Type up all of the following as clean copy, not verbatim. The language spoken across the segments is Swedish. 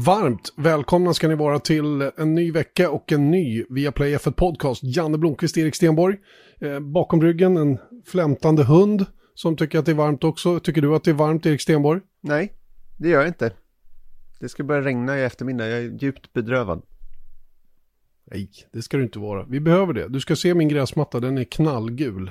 Varmt välkomna ska ni vara till en ny vecka och en ny Viaplay F1 podcast. Janne Blomqvist, Erik Stenborg. Bakom ryggen en flämtande hund som tycker att det är varmt också. Tycker du att det är varmt, Erik Stenborg? Nej, det gör jag inte. Det ska börja regna i eftermiddag. Jag är djupt bedrövad. Nej, det ska du inte vara. Vi behöver det. Du ska se min gräsmatta, den är knallgul.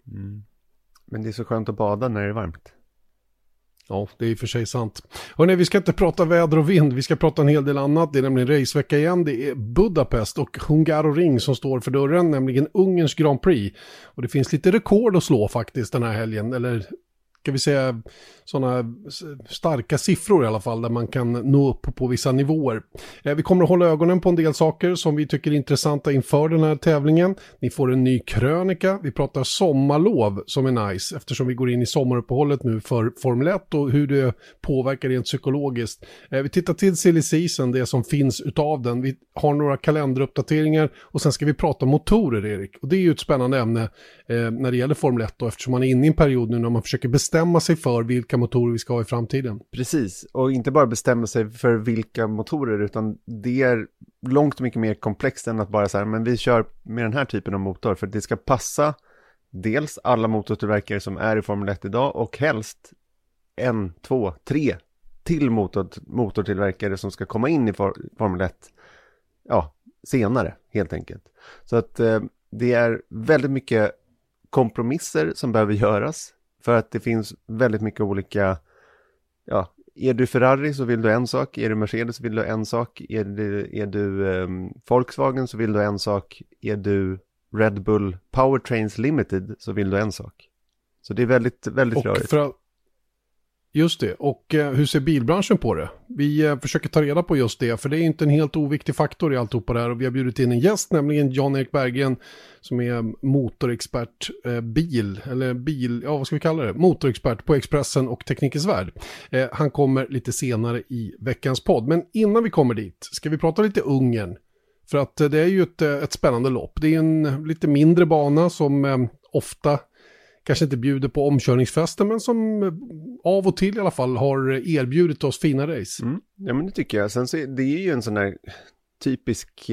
Men det är så skönt att bada när det är varmt. Ja, det är i för sig sant. Hörrni, vi ska inte prata väder och vind, vi ska prata en hel del annat. Det är nämligen racevecka igen, det är Budapest och Hungaroring som står för dörren, nämligen Ungerns Grand Prix. Och det finns lite rekord att slå faktiskt den här helgen, eller ska vi säga sådana starka siffror i alla fall där man kan nå upp på vissa nivåer. Vi kommer att hålla ögonen på en del saker som vi tycker är intressanta inför den här tävlingen. Ni får en ny krönika, vi pratar sommarlov som är nice eftersom vi går in i sommaruppehållet nu för Formel 1 och hur det påverkar rent psykologiskt. Vi tittar till silly season, det som finns utav den. Vi har några kalenderuppdateringar och sen ska vi prata motorer, Erik. Och det är ju ett spännande ämne när det gäller Formel 1 då, eftersom man är inne i en period nu när man försöker bestämma sig för vilka motorer vi ska ha i framtiden. Precis, och inte bara bestämma sig för vilka motorer utan det är långt mycket mer komplext än att bara säga men vi kör med den här typen av motor för det ska passa dels alla motortillverkare som är i Formel 1 idag och helst 1, 2, 3 till motortillverkare som ska komma in i Formel 1 senare helt enkelt. Så att det är väldigt mycket kompromisser som behöver göras. För att det finns väldigt mycket olika, är du Ferrari så vill du en sak, är du Mercedes så vill du en sak, är du Volkswagen så vill du en sak, är du Red Bull Powertrains Limited så vill du en sak. Så det är väldigt, väldigt rörigt. Just det, och hur ser bilbranschen på det? Vi försöker ta reda på just det, för det är inte en helt oviktig faktor i alltihopa där. Och vi har bjudit in en gäst, nämligen Jan-Erik Berggren, som är motorexpert vad ska vi kalla det? Motorexpert på Expressen och Teknikens Värld. Han kommer lite senare i veckans podd. Men innan vi kommer dit ska vi prata lite Ungern. För att det är ju ett spännande lopp. Det är en lite mindre bana som ofta kanske inte bjuder på omkörningsfester, men som av och till i alla fall har erbjudit oss fina race. Ja, men det tycker jag. Sen så det är ju en sån här typisk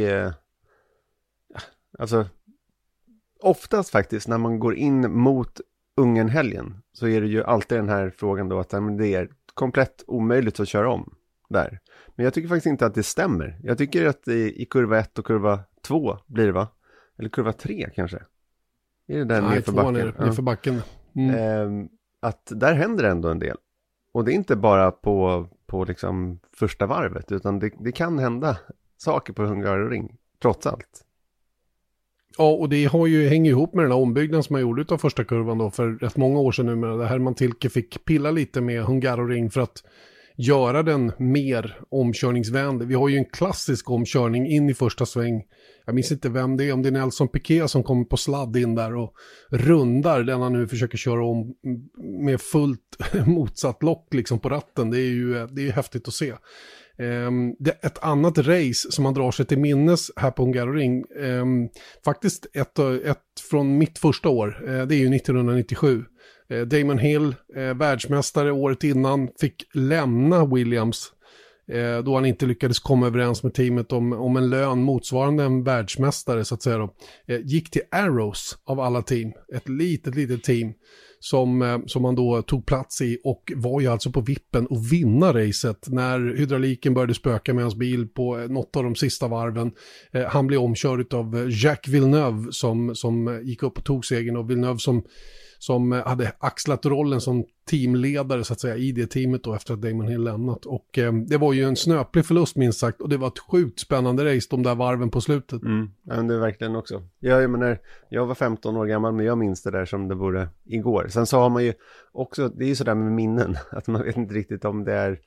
oftast faktiskt när man går in mot Ungernhelgen så är det ju alltid den här frågan då att det är komplett omöjligt att köra om där. Men jag tycker faktiskt inte att det stämmer. Jag tycker att i kurva 1 och kurva 2 blir det, va? Eller kurva 3 kanske. Är det där nerför backen? Att där händer ändå en del. Och det är inte bara på liksom första varvet, utan det kan hända saker på Hungaroring, trots allt. Ja, och det hänger ihop med den här ombyggnaden som man gjorde av första kurvan då för rätt många år sedan nu. Men där Herman Tilke fick pilla lite med Hungaroring för att göra den mer omkörningsvänlig. Vi har ju en klassisk omkörning in i första sväng. Jag minns inte vem det är, om det är Nelson Piquet som kommer på sladd in där och rundar den han nu försöker köra om med fullt motsatt lock liksom på ratten. Det är häftigt att se. Det är ett annat race som man drar sig till minnes här på Hungaroring. Faktiskt ett från mitt första år. Det är ju 1997. Damon Hill, världsmästare året innan, fick lämna Williams då han inte lyckades komma överens med teamet om en lön motsvarande en världsmästare så att säga då. Gick till Arrows av alla team, ett litet team som man då tog plats i och var ju alltså på vippen att vinna racet när hydrauliken började spöka med hans bil på något av de sista varven. Han blev omkörd av Jacques Villeneuve som gick upp och tog segern, och Villeneuve som hade axlat rollen som teamledare så att säga i det teamet då efter att Damon Hill lämnat. Och det var ju en snöplig förlust minst sagt, och det var ett sjukt spännande race de där varven på slutet. Ja, det är verkligen också. Jag menar, jag var 15 år gammal men jag minns det där som det vore igår. Sen så har man ju också, det är ju sådär med minnen att man vet inte riktigt om det är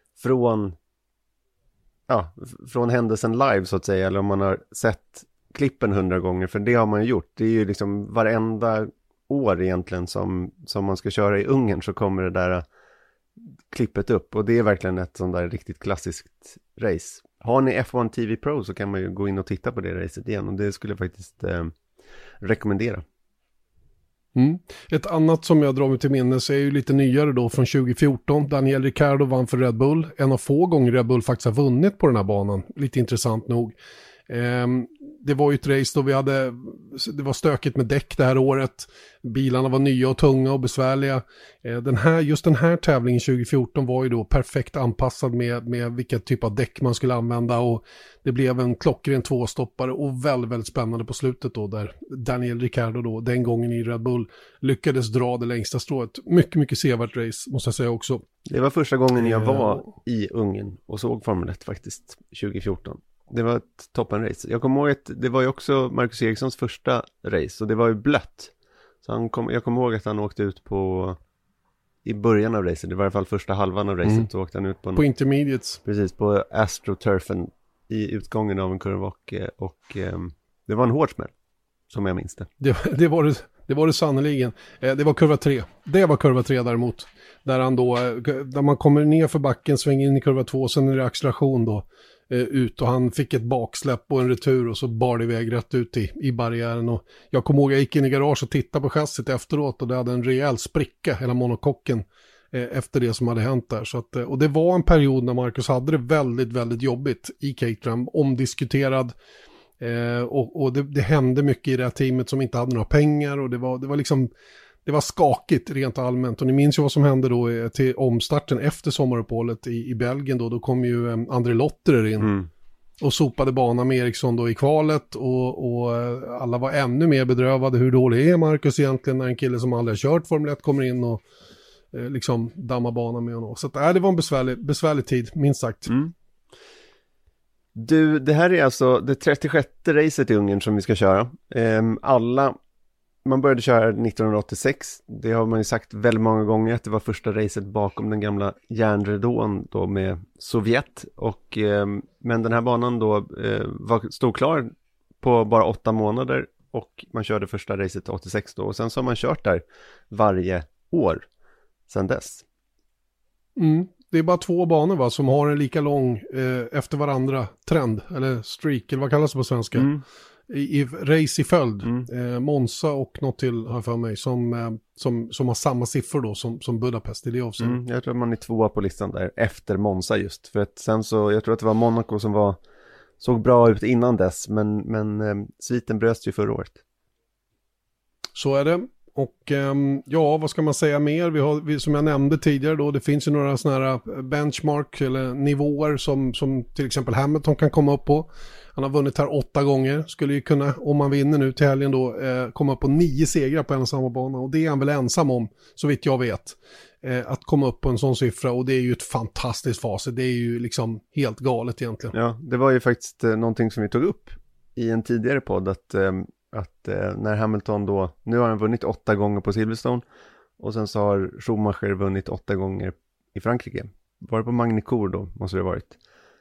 från händelsen live så att säga, eller om man har sett klippen 100 gånger, för det har man ju gjort. Det är ju liksom varenda år egentligen som man ska köra i Ungern så kommer det där klippet upp, och det är verkligen ett sånt där riktigt klassiskt race. Har ni F1 TV Pro så kan man ju gå in och titta på det racet igen, och det skulle jag faktiskt rekommendera. Ett annat som jag drar mig till minnes är ju lite nyare då från 2014. Daniel Ricciardo vann för Red Bull. En av få gånger Red Bull faktiskt har vunnit på den här banan. Lite intressant nog. Det var ju ett race då det var stökigt med däck det här året. Bilarna var nya och tunga och besvärliga. Just den här tävlingen 2014 var ju då perfekt anpassad med vilken typ av däck man skulle använda, och det blev en klockren tvåstoppare och väldigt, väldigt spännande på slutet då, där Daniel Ricciardo då den gången i Red Bull lyckades dra det längsta strået. Mycket, mycket sevärt race måste jag säga också. Det var första gången jag var i Ungern och såg Formel 1 faktiskt 2014. Det var ett toppenrace. Jag kommer ihåg att det var ju också Marcus Erikssons första race, och det var ju blött. Så jag kommer ihåg att han åkte ut i början av racet, det var i alla fall första halvan av racet, så åkte han ut på intermediates. Precis, på AstroTurfen i utgången av en kurva, och det var en hård smäll, som jag minns det. Det var det sannoliken. Det var kurva 3. Det var kurva 3 däremot. Där man kommer ner för backen, svänger in i kurva 2, sen är det acceleration då ut, och han fick ett baksläpp och en retur, och så bar det iväg rätt ut i barriären. Och jag kommer ihåg, jag gick in i garage och tittade på chassit efteråt, och det hade en rejäl spricka, hela monokocken, efter det som hade hänt där. Så att, och det var en period när Marcus hade det väldigt, väldigt jobbigt i Caterham, omdiskuterad, och det hände mycket i det här teamet som inte hade några pengar, och det var liksom, det var skakigt rent allmänt. Och ni minns ju vad som hände då till omstarten efter sommaruppehållet i Belgien då kom ju André Lotterer in och sopade banan med Eriksson då i kvalet, och alla var ännu mer bedrövade. Hur dålig är Marcus egentligen när en kille som aldrig har kört Formel 1 kommer in och liksom dammar banan med honom. Så att, det var en besvärlig tid, minst sagt. Du, det här är alltså det 36:e racet i Ungern som vi ska köra. Man började köra 1986. Det har man ju sagt väldigt många gånger, att det var första racet bakom den gamla järnridån då med Sovjet. Men den här banan då stod klar på bara 8 månader, och man körde första racet 86 då. Och sen så har man kört där varje år sedan dess. Det är bara 2 banor som har en lika lång efter varandra trend, eller streak, eller vad kallas det på svenska? I race i följd. Monza och något till har för mig som har samma siffror då som Budapest i det avseendet. Jag tror att man är 2 på listan där efter Monza, just för att sen så, jag tror att det var Monaco som såg bra ut innan dess, men sviten bröts ju förra året. Så är det. Och vad ska man säga mer? Vi som jag nämnde tidigare då, det finns ju några sådana här benchmark eller nivåer som till exempel Hamilton kan komma upp på. Han har vunnit här 8 gånger, skulle ju kunna, om man vinner nu till helgen då, komma upp på 9 segrar på en och samma bana, och det är han väl ensam om, så vitt jag vet, att komma upp på en sån siffra, och det är ju ett fantastiskt facit, det är ju liksom helt galet egentligen. Ja, det var ju faktiskt någonting som vi tog upp i en tidigare podd, att när Hamilton då, nu har han vunnit 8 gånger på Silverstone, och sen så har Schumacher vunnit 8 gånger i Frankrike. Var det på Magny-Cours då, måste det ha varit.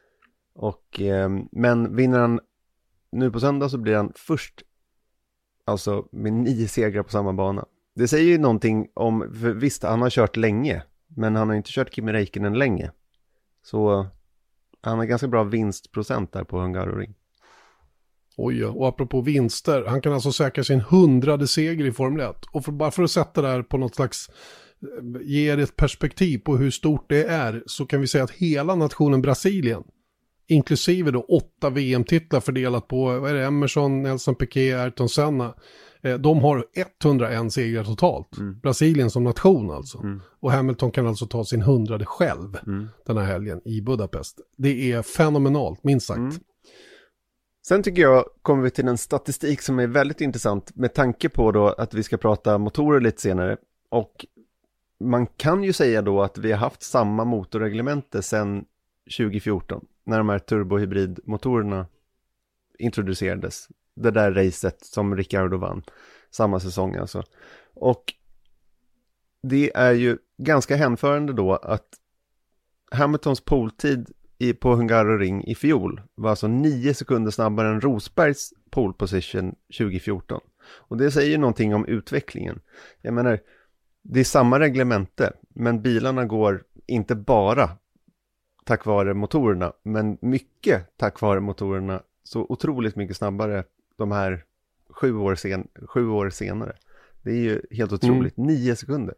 Men vinner han nu på söndag, så blir han först, alltså med 9 segrar på samma bana. Det säger ju någonting om, för visst, han har kört länge, men han har inte kört Kimi Räikkönen länge. Så han har ganska bra vinstprocent där på Hungaroring. Oj, och apropå vinster, han kan alltså säkra sin 100:e seger i Formel 1. Och bara för att sätta det här på något slags, ge ett perspektiv på hur stort det är, så kan vi säga att hela nationen Brasilien, inklusive då 8 VM-titlar fördelat på, Emerson, Nelson Piquet, Ayrton Senna, de har 101 segrar totalt. Brasilien som nation alltså. Och Hamilton kan alltså ta sin 100:e själv den här helgen i Budapest. Det är fenomenalt, minst sagt. Sen tycker jag kommer vi till en statistik som är väldigt intressant, med tanke på då att vi ska prata motorer lite senare. Och man kan ju säga då att vi har haft samma motorreglemente sedan 2014, när de här turbohybridmotorerna introducerades. Det där racet som Ricciardo vann samma säsong alltså. Och det är ju ganska hänförande då att Hamiltons poltid på Hungaroring i fjol var alltså 9 sekunder snabbare än Rosbergs pole position 2014. Och det säger någonting om utvecklingen. Jag menar, det är samma reglemente, men bilarna går inte bara tack vare motorerna, men mycket tack vare motorerna, så otroligt mycket snabbare de här 7 år senare. Det är ju helt otroligt. 9 sekunder.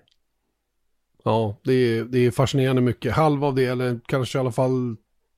Ja, det är fascinerande mycket. Halva av det, eller kanske i alla fall,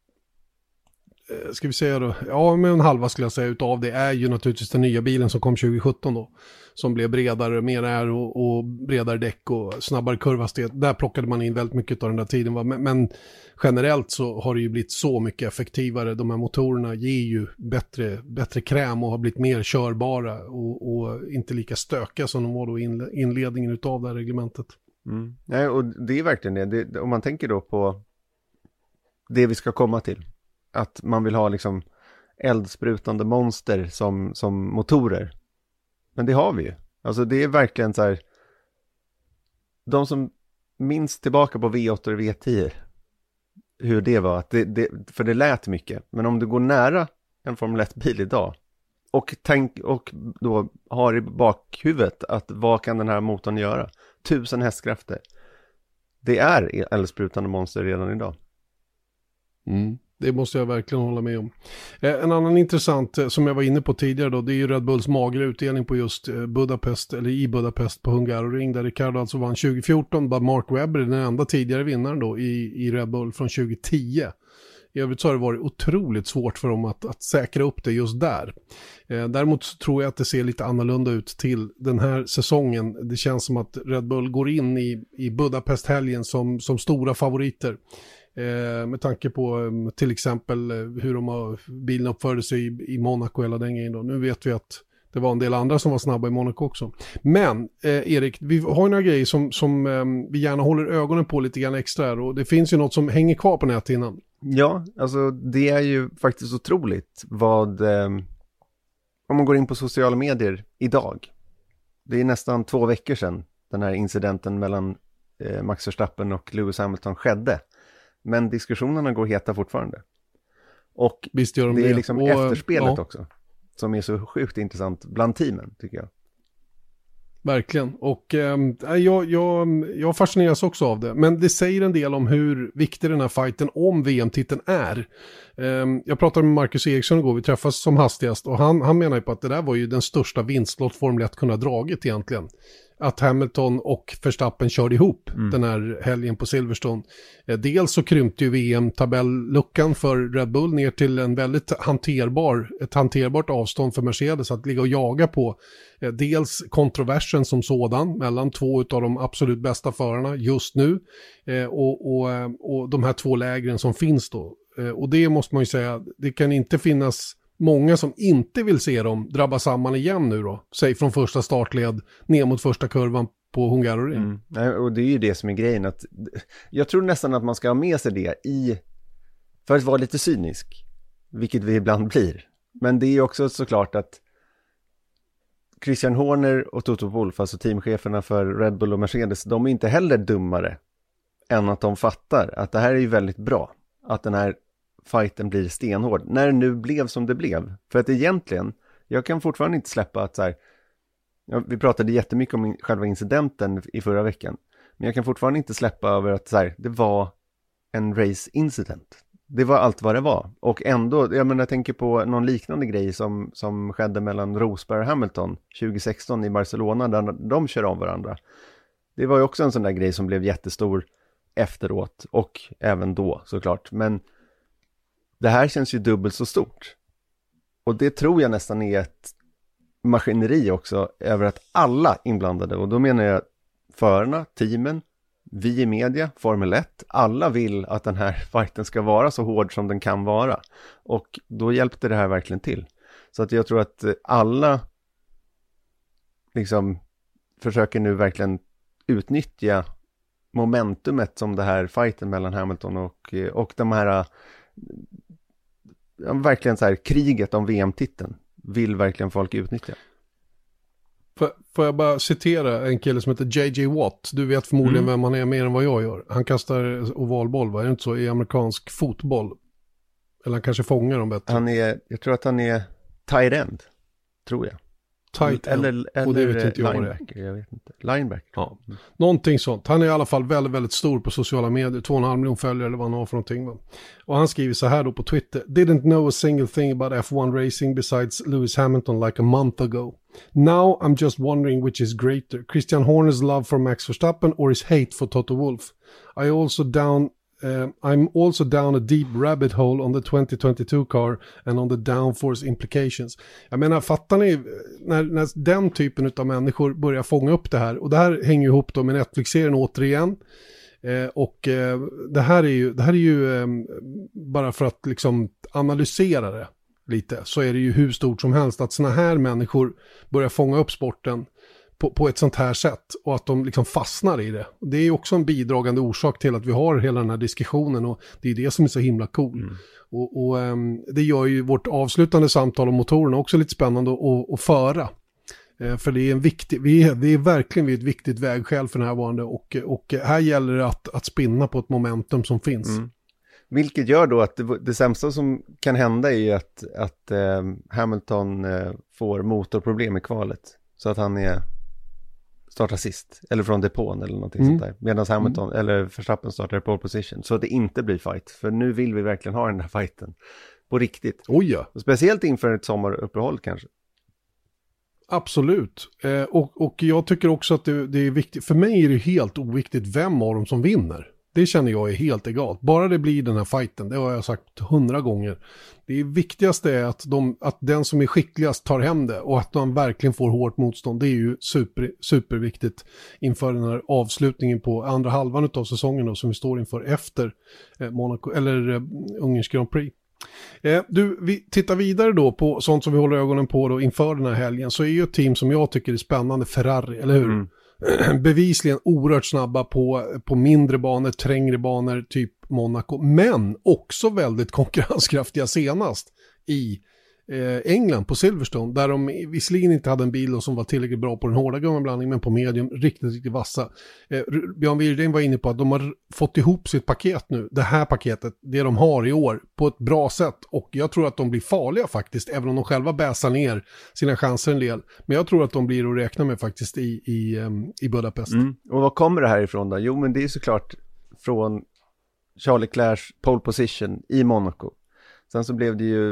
ska vi säga då, ja men en halva skulle jag säga utav det är ju naturligtvis den nya bilen som kom 2017 då. Som blev bredare, mer är och bredare däck och snabbare kurvhastighet. Där plockade man in väldigt mycket av den där tiden. Va? Men generellt så har det ju blivit så mycket effektivare. De här motorerna ger ju bättre kräm och har blivit mer körbara och inte lika stökiga som de var då i inledningen utav det här reglementet. Mm. Nej, och det är verkligen det. Om man tänker då på det vi ska komma till. Att man vill ha liksom eldsprutande monster som motorer. Men det har vi ju. Alltså det är verkligen så här. De som minns tillbaka på V8 och V10. Hur det var. Att för det lät mycket. Men om du går nära en Formel 1-bil idag. Och då har i bakhuvudet att vad kan den här motorn göra? 1000 hästkrafter. Det är eldsprutande monster redan idag. Mm. Det måste jag verkligen hålla med om. En annan intressant som jag var inne på tidigare då, det är ju Red Bulls magra utdelning på just Budapest, eller i Budapest på Hungaroring, där Ricardo alltså vann 2014, bara Mark Webber den enda tidigare vinnaren då i Red Bull från 2010. I övrigt så har det varit otroligt svårt för dem att säkra upp det just där. Däremot så tror jag att det ser lite annorlunda ut till den här säsongen. Det känns som att Red Bull går in i Budapest-helgen som stora favoriter. Med tanke på till exempel hur bilen uppförde sig i Monaco hela den grejen då. Nu vet vi att det var en del andra som var snabba i Monaco också. Men Erik, vi har några grejer som vi gärna håller ögonen på lite grann extra här, och det finns ju något som hänger kvar på näthinnan. Ja, alltså det är ju faktiskt otroligt vad om man går in på sociala medier idag. Det är nästan 2 veckor sedan den här incidenten mellan Max Verstappen och Lewis Hamilton skedde. Men diskussionerna går heta fortfarande. Och visst gör det är liksom efterspelet ja. också. Som är så sjukt intressant bland teamen, tycker jag. Verkligen. Och jag fascineras också av det. Men det säger en del om hur viktig den här fighten om VM-titeln är. Jag pratade med Marcus Eriksson igår, vi träffas som hastigast. Och han menar ju på att det där var ju den största vinstlott Formel 1 kunde ha dragit egentligen. Att Hamilton och Verstappen körde ihop den här helgen på Silverstone. Dels så krympte ju VM-tabelluckan för Red Bull ner till en väldigt hanterbart avstånd för Mercedes att ligga och jaga på. Dels kontroversen som sådan mellan 2 av de absolut bästa förarna just nu och de här 2 lägren som finns då. Och det måste man ju säga, det kan inte finnas många som inte vill se dem drabba samman igen nu då. Säg från första startled ner mot första kurvan på Hungaroring. Och det är ju det som är grejen. Att, jag tror nästan att man ska ha med sig det för att vara lite cynisk. Vilket vi ibland blir. Men det är också såklart att Christian Horner och Toto Wolff, alltså teamcheferna för Red Bull och Mercedes, de är inte heller dummare än att de fattar att det här är ju väldigt bra. Att den här fighten blir stenhård. När det nu blev som det blev. För att egentligen, jag kan fortfarande inte släppa att så här, vi pratade jättemycket om själva incidenten i förra veckan. Men jag kan fortfarande inte släppa över att så här, det var en race incident. Det var allt vad det var. Och ändå, jag tänker på någon liknande grej som skedde mellan Rosberg och Hamilton 2016 i Barcelona där de kör om varandra. Det var ju också en sån där grej som blev jättestor efteråt och även då såklart. Men det här känns ju dubbelt så stort. Och det tror jag nästan är ett maskineri också över att alla inblandade, och då menar jag förarna, teamen, vi i media, Formel 1, alla vill att den här fighten ska vara så hård som den kan vara. Och då hjälpte det här verkligen till. Så att jag tror att alla liksom försöker nu verkligen utnyttja momentumet som det här fighten mellan Hamilton och de här verkligen så här kriget om VM-titeln vill verkligen folk utnyttja. Får jag bara citera en kille som heter J.J. Watt. Du vet förmodligen vem han är mer än vad jag gör. Han kastar ovalboll, va? Är det inte så? I amerikansk fotboll. Eller han kanske fångar dem bättre. Jag tror att han är tight end. Tror jag. tight end. Och det vet inte jag linebacker, jag vet inte. Linebacker. Ja. Någonting sånt. Han är i alla fall väldigt, väldigt stor på sociala medier. 2,5 miljoner följare eller vad han har för någonting. Va? Och han skriver så här då på Twitter. Didn't know a single thing about F1 racing besides Lewis Hamilton like a month ago. Now I'm just wondering which is greater. Christian Horner's love for Max Verstappen or his hate for Toto Wolff. I'm also down a deep rabbit hole on the 2022 car and on the downforce implications. Jag menar, fattar ni när den typen av människor börjar fånga upp det här, och det här hänger ihop då med Netflix-serien återigen, det här är ju bara för att liksom analysera det lite, så är det ju hur stort som helst att såna här människor börjar fånga upp sporten på ett sånt här sätt, och att de liksom fastnar i det. Det är också en bidragande orsak till att vi har hela den här diskussionen, och det är det som är så himla cool. Och det gör ju vårt avslutande samtal om motorerna också lite spännande att föra. För det är en viktig, det är verkligen ett viktigt vägskäl för närvarande, och här gäller det att spinna på ett momentum som finns. Vilket gör då att det sämsta som kan hända är att Hamilton får motorproblem i kvalet, så att han startar sist, eller från depån eller någonting sånt där, medan Hamilton eller Verstappen startar i pole position, så att det inte blir fight, för nu vill vi verkligen ha den här fighten på riktigt. Oj ja. Och speciellt inför ett sommaruppehåll kanske. Absolut. Och jag tycker också att det är viktigt, för mig är det helt oviktigt vem av dem som vinner. Det känner jag är helt egalt. Bara det blir den här fighten, det har jag sagt 100 gånger. Det viktigaste är att den som är skickligast tar hem det, och att de verkligen får hårt motstånd. Det är ju superviktigt inför den här avslutningen på andra halvan av säsongen då, som vi står inför efter Monaco, eller Ungerns Grand Prix. Vi tittar vidare då på sånt som vi håller ögonen på då inför den här helgen, så är ju ett team som jag tycker är spännande, Ferrari, eller hur? Bevisligen oerhört snabba på mindre banor, trängre banor, typ Monaco, men också väldigt konkurrenskraftiga senast i England på Silverstone, där de visserligen inte hade en bil som var tillräckligt bra på den hårda gummiblandningen, men på medium riktigt vassa. Björn Wirdheim var inne på att de har fått ihop sitt paket nu, det här paketet, det de har i år, på ett bra sätt, och jag tror att de blir farliga faktiskt, även om de själva bäsar ner sina chanser en del, men jag tror att de blir att räkna med faktiskt i Budapest. Och vad kommer det här ifrån då? Jo, men det är såklart från Charles Leclercs pole position i Monaco. Sen så blev det ju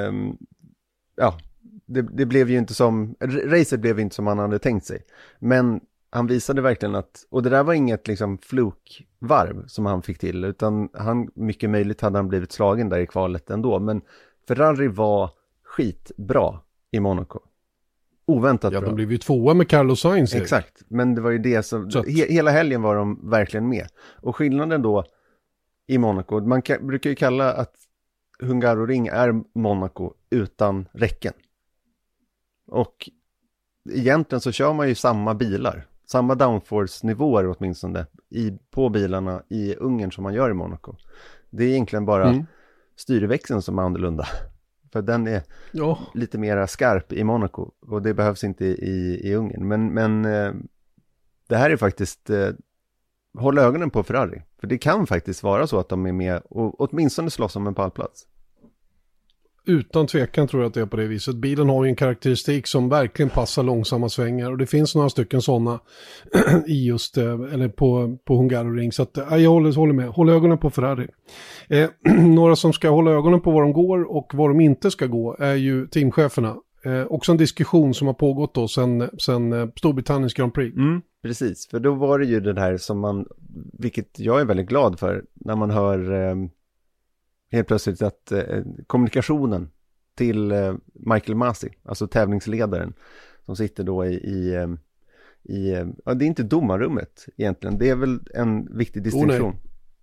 det blev ju inte som, racet blev inte som han hade tänkt sig, men han visade verkligen att, och det där var inget liksom flukvarv som han fick till, utan mycket möjligt hade han blivit slagen där i kvalet ändå, men Ferrari var skitbra i Monaco. Oväntat bra. Ja, de blev ju 2 med Carlos Sainz. Exakt, men det var ju det som, hela helgen var de verkligen med. Och skillnaden då i Monaco, man brukar ju kalla att Hungaroring är Monaco utan räcken. Och egentligen så kör man ju samma bilar, samma downforce-nivåer åtminstone på bilarna i Ungern som man gör i Monaco. Det är egentligen bara styrväxeln som är annorlunda. För den är lite mer skarp i Monaco, och det behövs inte i Ungern. Men det här är faktiskt håll ögonen på Ferrari. För det kan faktiskt vara så att de är med och åtminstone slåss om en pallplats. Utan tvekan tror jag att det är på det viset. Bilen har ju en karaktäristik som verkligen passar långsamma svängar, och det finns några stycken sådana i just, eller på Hungaroring. Så att jag håller med. Håll ögonen på Ferrari. Några som ska hålla ögonen på var de går och var de inte ska gå är ju teamcheferna. Också en diskussion som har pågått då sen Storbritanniens Grand Prix. Precis, för då var det ju det här som vilket jag är väldigt glad för, när man hör helt plötsligt att kommunikationen till Michael Masi, alltså tävlingsledaren, som sitter då det är inte domarrummet egentligen, det är väl en viktig distinktion.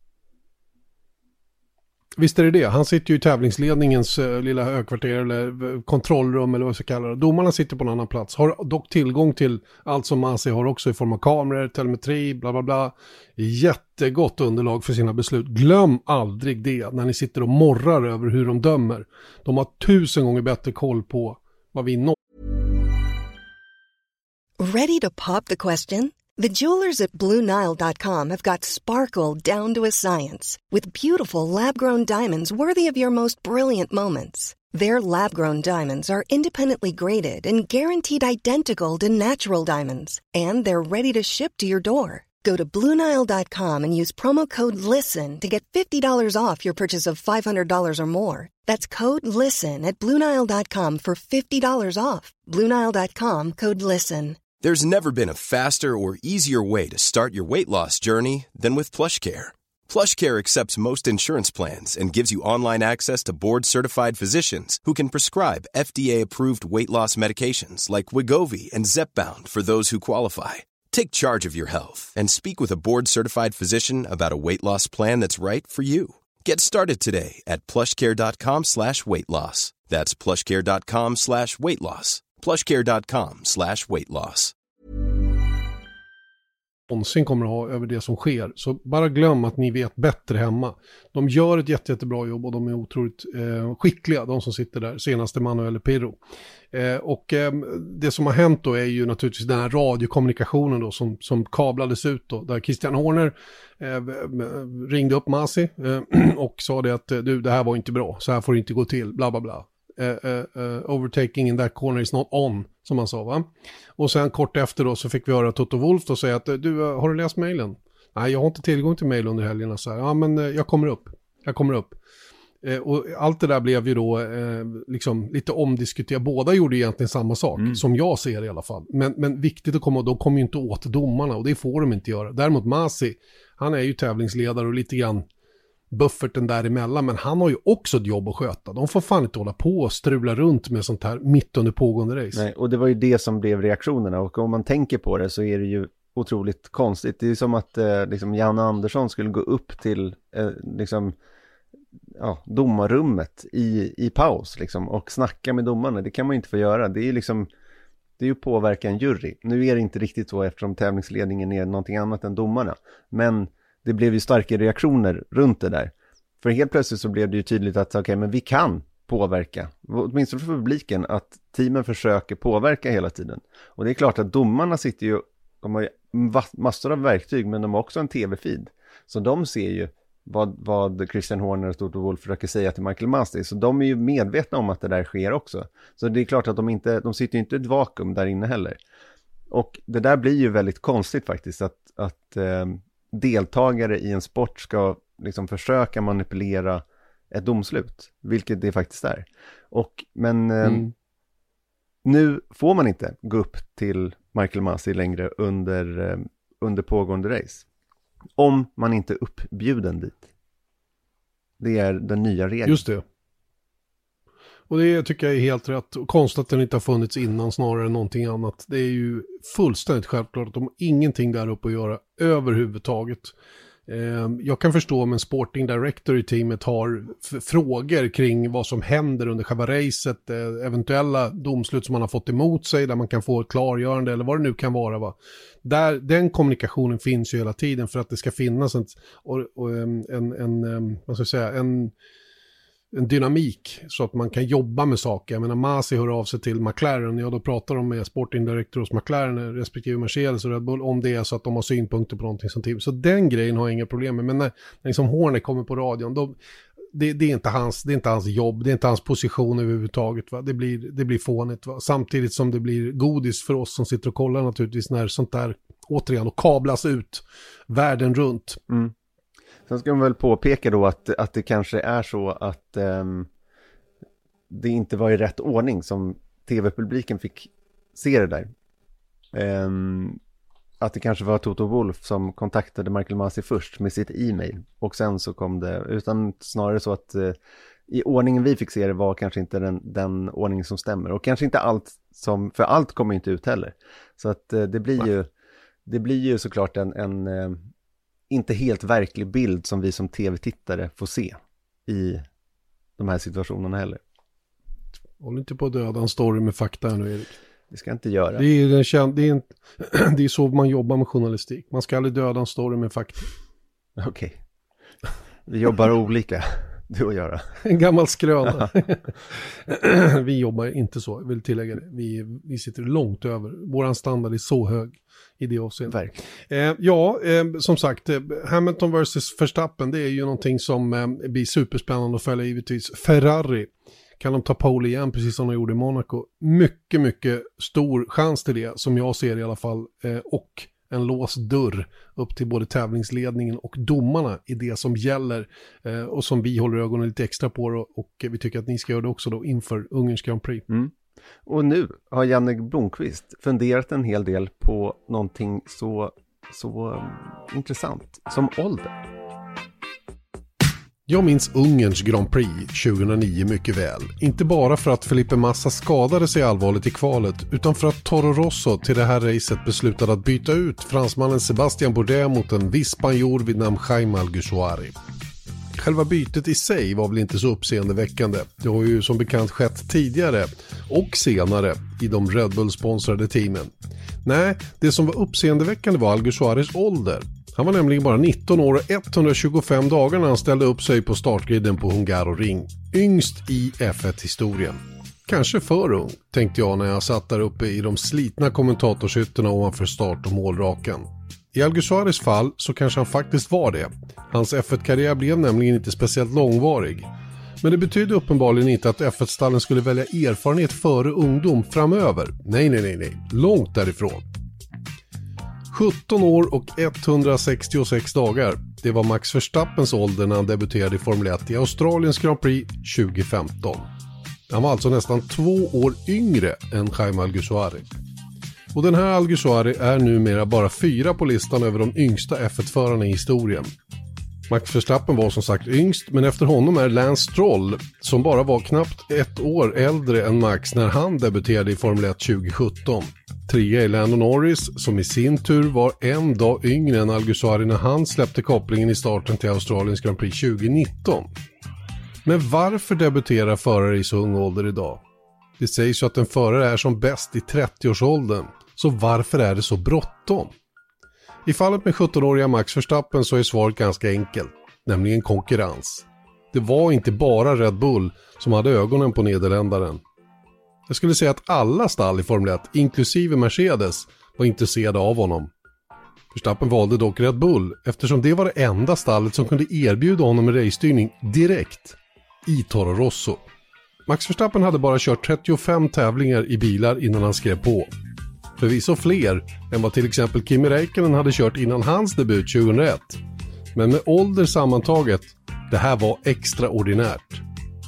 Visst är det det. Han sitter ju i tävlingsledningens lilla högkvarter eller kontrollrum eller vad jag ska kalla det. Domarna sitter på en annan plats. Har dock tillgång till allt som Masi har också i form av kameror, telemetri, bla bla bla. Jättegott underlag för sina beslut. Glöm aldrig det när ni sitter och morrar över hur de dömer. De har 1000 gånger bättre koll på vad vi når. Ready to pop the question? The jewelers at BlueNile.com have got sparkle down to a science with beautiful lab-grown diamonds worthy of your most brilliant moments. Their lab-grown diamonds are independently graded and guaranteed identical to natural diamonds. And they're ready to ship to your door. Go to BlueNile.com and use promo code LISTEN to get $50 off your purchase of $500 or more. That's code LISTEN at BlueNile.com for $50 off. BlueNile.com, code LISTEN. There's never been a faster or easier way to start your weight loss journey than with PlushCare. PlushCare accepts most insurance plans and gives you online access to board-certified physicians who can prescribe FDA-approved weight loss medications like Wegovy and Zepbound for those who qualify. Take charge of your health and speak with a board-certified physician about a weight loss plan that's right for you. Get started today at plushcare.com/weightloss. That's plushcare.com/weightloss. plushcare.com/weightloss. Någonsin kommer att ha över det som sker. Så bara glöm att ni vet bättre hemma. De gör ett jättebra jobb och de är otroligt skickliga, de som sitter där, senast Emanuel eller Pirro. Det som har hänt då är ju naturligtvis den här radiokommunikationen då som kablades ut då, där Christian Horner ringde upp Masi och sa det att du, det här var inte bra, så här får det inte gå till, bla bla bla. Overtaking in that corner is not on, som han sa, va? Och sen kort efter då så fick vi höra Toto Wolff då säga att du, har du läst mejlen? Nej, jag har inte tillgång till mejl under helgerna. Så här, ja, men jag kommer upp. Och allt det där blev ju då liksom lite omdiskuterat. Båda gjorde egentligen samma sak, som jag ser i alla fall. Men viktigt att komma, de kommer ju inte åt domarna och det får de inte göra. Däremot Masi, han är ju tävlingsledare och lite grann bufferten däremellan, men han har ju också ett jobb att sköta. De får fan inte hålla på och strula runt med sånt här mitt under pågående race. Nej, och det var ju det som blev reaktionerna, och om man tänker på det så är det ju otroligt konstigt. Det är som att liksom Janne Andersson skulle gå upp till domarrummet i paus liksom, och snacka med domarna. Det kan man ju inte få göra. Det är liksom, det är ju påverka en jury. Nu är det inte riktigt så eftersom tävlingsledningen är någonting annat än domarna. Men det blev ju starka reaktioner runt det där. För helt plötsligt så blev det ju tydligt att okej, men vi kan påverka, åtminstone för publiken, att teamen försöker påverka hela tiden. Och det är klart att domarna sitter ju, de har ju massor av verktyg, men de har också en tv-feed. Så de ser ju vad Christian Horner och Toto Wolff försöker säga till Michael Masi. Så de är ju medvetna om att det där sker också. Så det är klart att de sitter ju inte i ett vakuum där inne heller. Och det där blir ju väldigt konstigt faktiskt, att deltagare i en sport ska liksom försöka manipulera ett domslut, vilket det faktiskt är. Men nu får man inte gå upp till Michael Masi längre under pågående race. Om man inte är uppbjuden dit. Det är den nya regeln. Just det. Och det tycker jag är helt rätt. Och konstigt att den inte har funnits innan snarare än någonting annat. Det är ju fullständigt självklart att de har ingenting där uppe att göra överhuvudtaget. Jag kan förstå om en sporting director i teamet har frågor kring vad som händer under själva racet, eventuella domslut som man har fått emot sig där man kan få ett klargörande eller vad det nu kan vara, va? Den kommunikationen finns ju hela tiden för att det ska finnas en dynamik så att man kan jobba med saker. Jag menar, Masi hör av sig till McLaren, ja då pratar de med sporting director hos McLaren respektive Mercedes och Red Bull om det är så att de har synpunkter på någonting som team. Så den grejen har jag inga problem med. Men när liksom Horner kommer på radion, det är inte hans jobb, det är inte hans position överhuvudtaget, va? Det blir fånigt, va? Samtidigt som det blir godis för oss som sitter och kollar naturligtvis när sånt där återigen och kablas ut världen runt. Sen ska man väl påpeka då att det kanske är så att det inte var i rätt ordning som tv-publiken fick se det där. Att det kanske var Toto Wolff som kontaktade Michael Masi först med sitt e-mail. Och sen så kom det, utan snarare så att i ordningen vi fick se det var kanske inte den ordning som stämmer. Och kanske inte allt för allt kommer inte ut heller. Så att det blir ju såklart en inte helt verklig bild som vi som tv-tittare får se i de här situationerna heller. Håll inte på att döda en story med fakta nu, Erik. Det ska inte göra. Det är så man jobbar med journalistik. Man ska aldrig döda en story med fakta. Okej. Vi jobbar olika, du och göra. En gammal skröna. Vi jobbar inte så, jag vill tillägga det. Vi sitter långt över. Våran standard är så hög i det avseendet. Som sagt, Hamilton versus Verstappen, det är ju någonting som blir superspännande att följa givetvis. Ferrari kan de ta pole igen precis som de gjorde i Monaco. Mycket, mycket stor chans till det som jag ser i alla fall. Och en låst dörr upp till både tävlingsledningen och domarna i det som gäller. Och som vi håller ögonen lite extra på och vi tycker att ni ska göra det också då inför Ungerns Grand Prix. Mm. Och nu har Janne Blomqvist funderat en hel del på någonting så intressant som ålder. Jag minns Ungerns Grand Prix 2009 mycket väl. Inte bara för att Felipe Massa skadade sig allvarligt i kvalet utan för att Toro Rosso till det här racet beslutade att byta ut fransmannen Sébastien Bourdais mot en viss spanjor vid namn Jaime Alguersuari. Själva bytet i sig var väl inte så uppseendeväckande. Det har ju som bekant skett tidigare och senare i de Red Bull-sponsrade teamen. Nej, det som var uppseendeväckande var Alguersuaris ålder. Han var nämligen bara 19 år och 125 dagar när han ställde upp sig på startgriden på Hungaroring. Yngst i F1-historien. Kanske för ung, tänkte jag när jag satt där uppe i de slitna kommentatorshytterna ovanför start- och målrakan. I Alguersuaris fall så kanske han faktiskt var det. Hans F1-karriär blev nämligen inte speciellt långvarig. Men det betydde uppenbarligen inte att F1-stallen skulle välja erfarenhet före ungdom framöver. Nej. Långt därifrån. 17 år och 166 dagar. Det var Max Verstappens ålder när han debuterade i Formel 1 i Australiens Grand Prix 2015. Han var alltså nästan 2 år yngre än Jaime Alguersuari. Och den här Alguersuari är numera bara 4 på listan över de yngsta F1-förarna i historien. Max Verstappen var som sagt yngst, men efter honom är Lance Stroll, som bara var knappt 1 år äldre än Max när han debuterade i Formel 1 2017. 3 är Lando Norris, som i sin tur var en dag yngre än Alguersuari när han släppte kopplingen i starten till Australiens Grand Prix 2019. Men varför debuterar förare i så ung ålder idag? Det sägs ju att en förare är som bäst i 30-årsåldern, så varför är det så bråttom? I fallet med 17-åriga Max Verstappen så är svaret ganska enkelt, nämligen konkurrens. Det var inte bara Red Bull som hade ögonen på nederländaren. Jag skulle säga att alla stall i Formel 1, inklusive Mercedes, var intresserade av honom. Verstappen valde dock Red Bull eftersom det var det enda stallet som kunde erbjuda honom en racestyrning direkt i Toro Rosso. Max Verstappen hade bara kört 35 tävlingar i bilar innan han skrev på. Förvisso fler än vad till exempel Kimi Räikkönen hade kört innan hans debut 2001. Men med ålder sammantaget, det här var extraordinärt.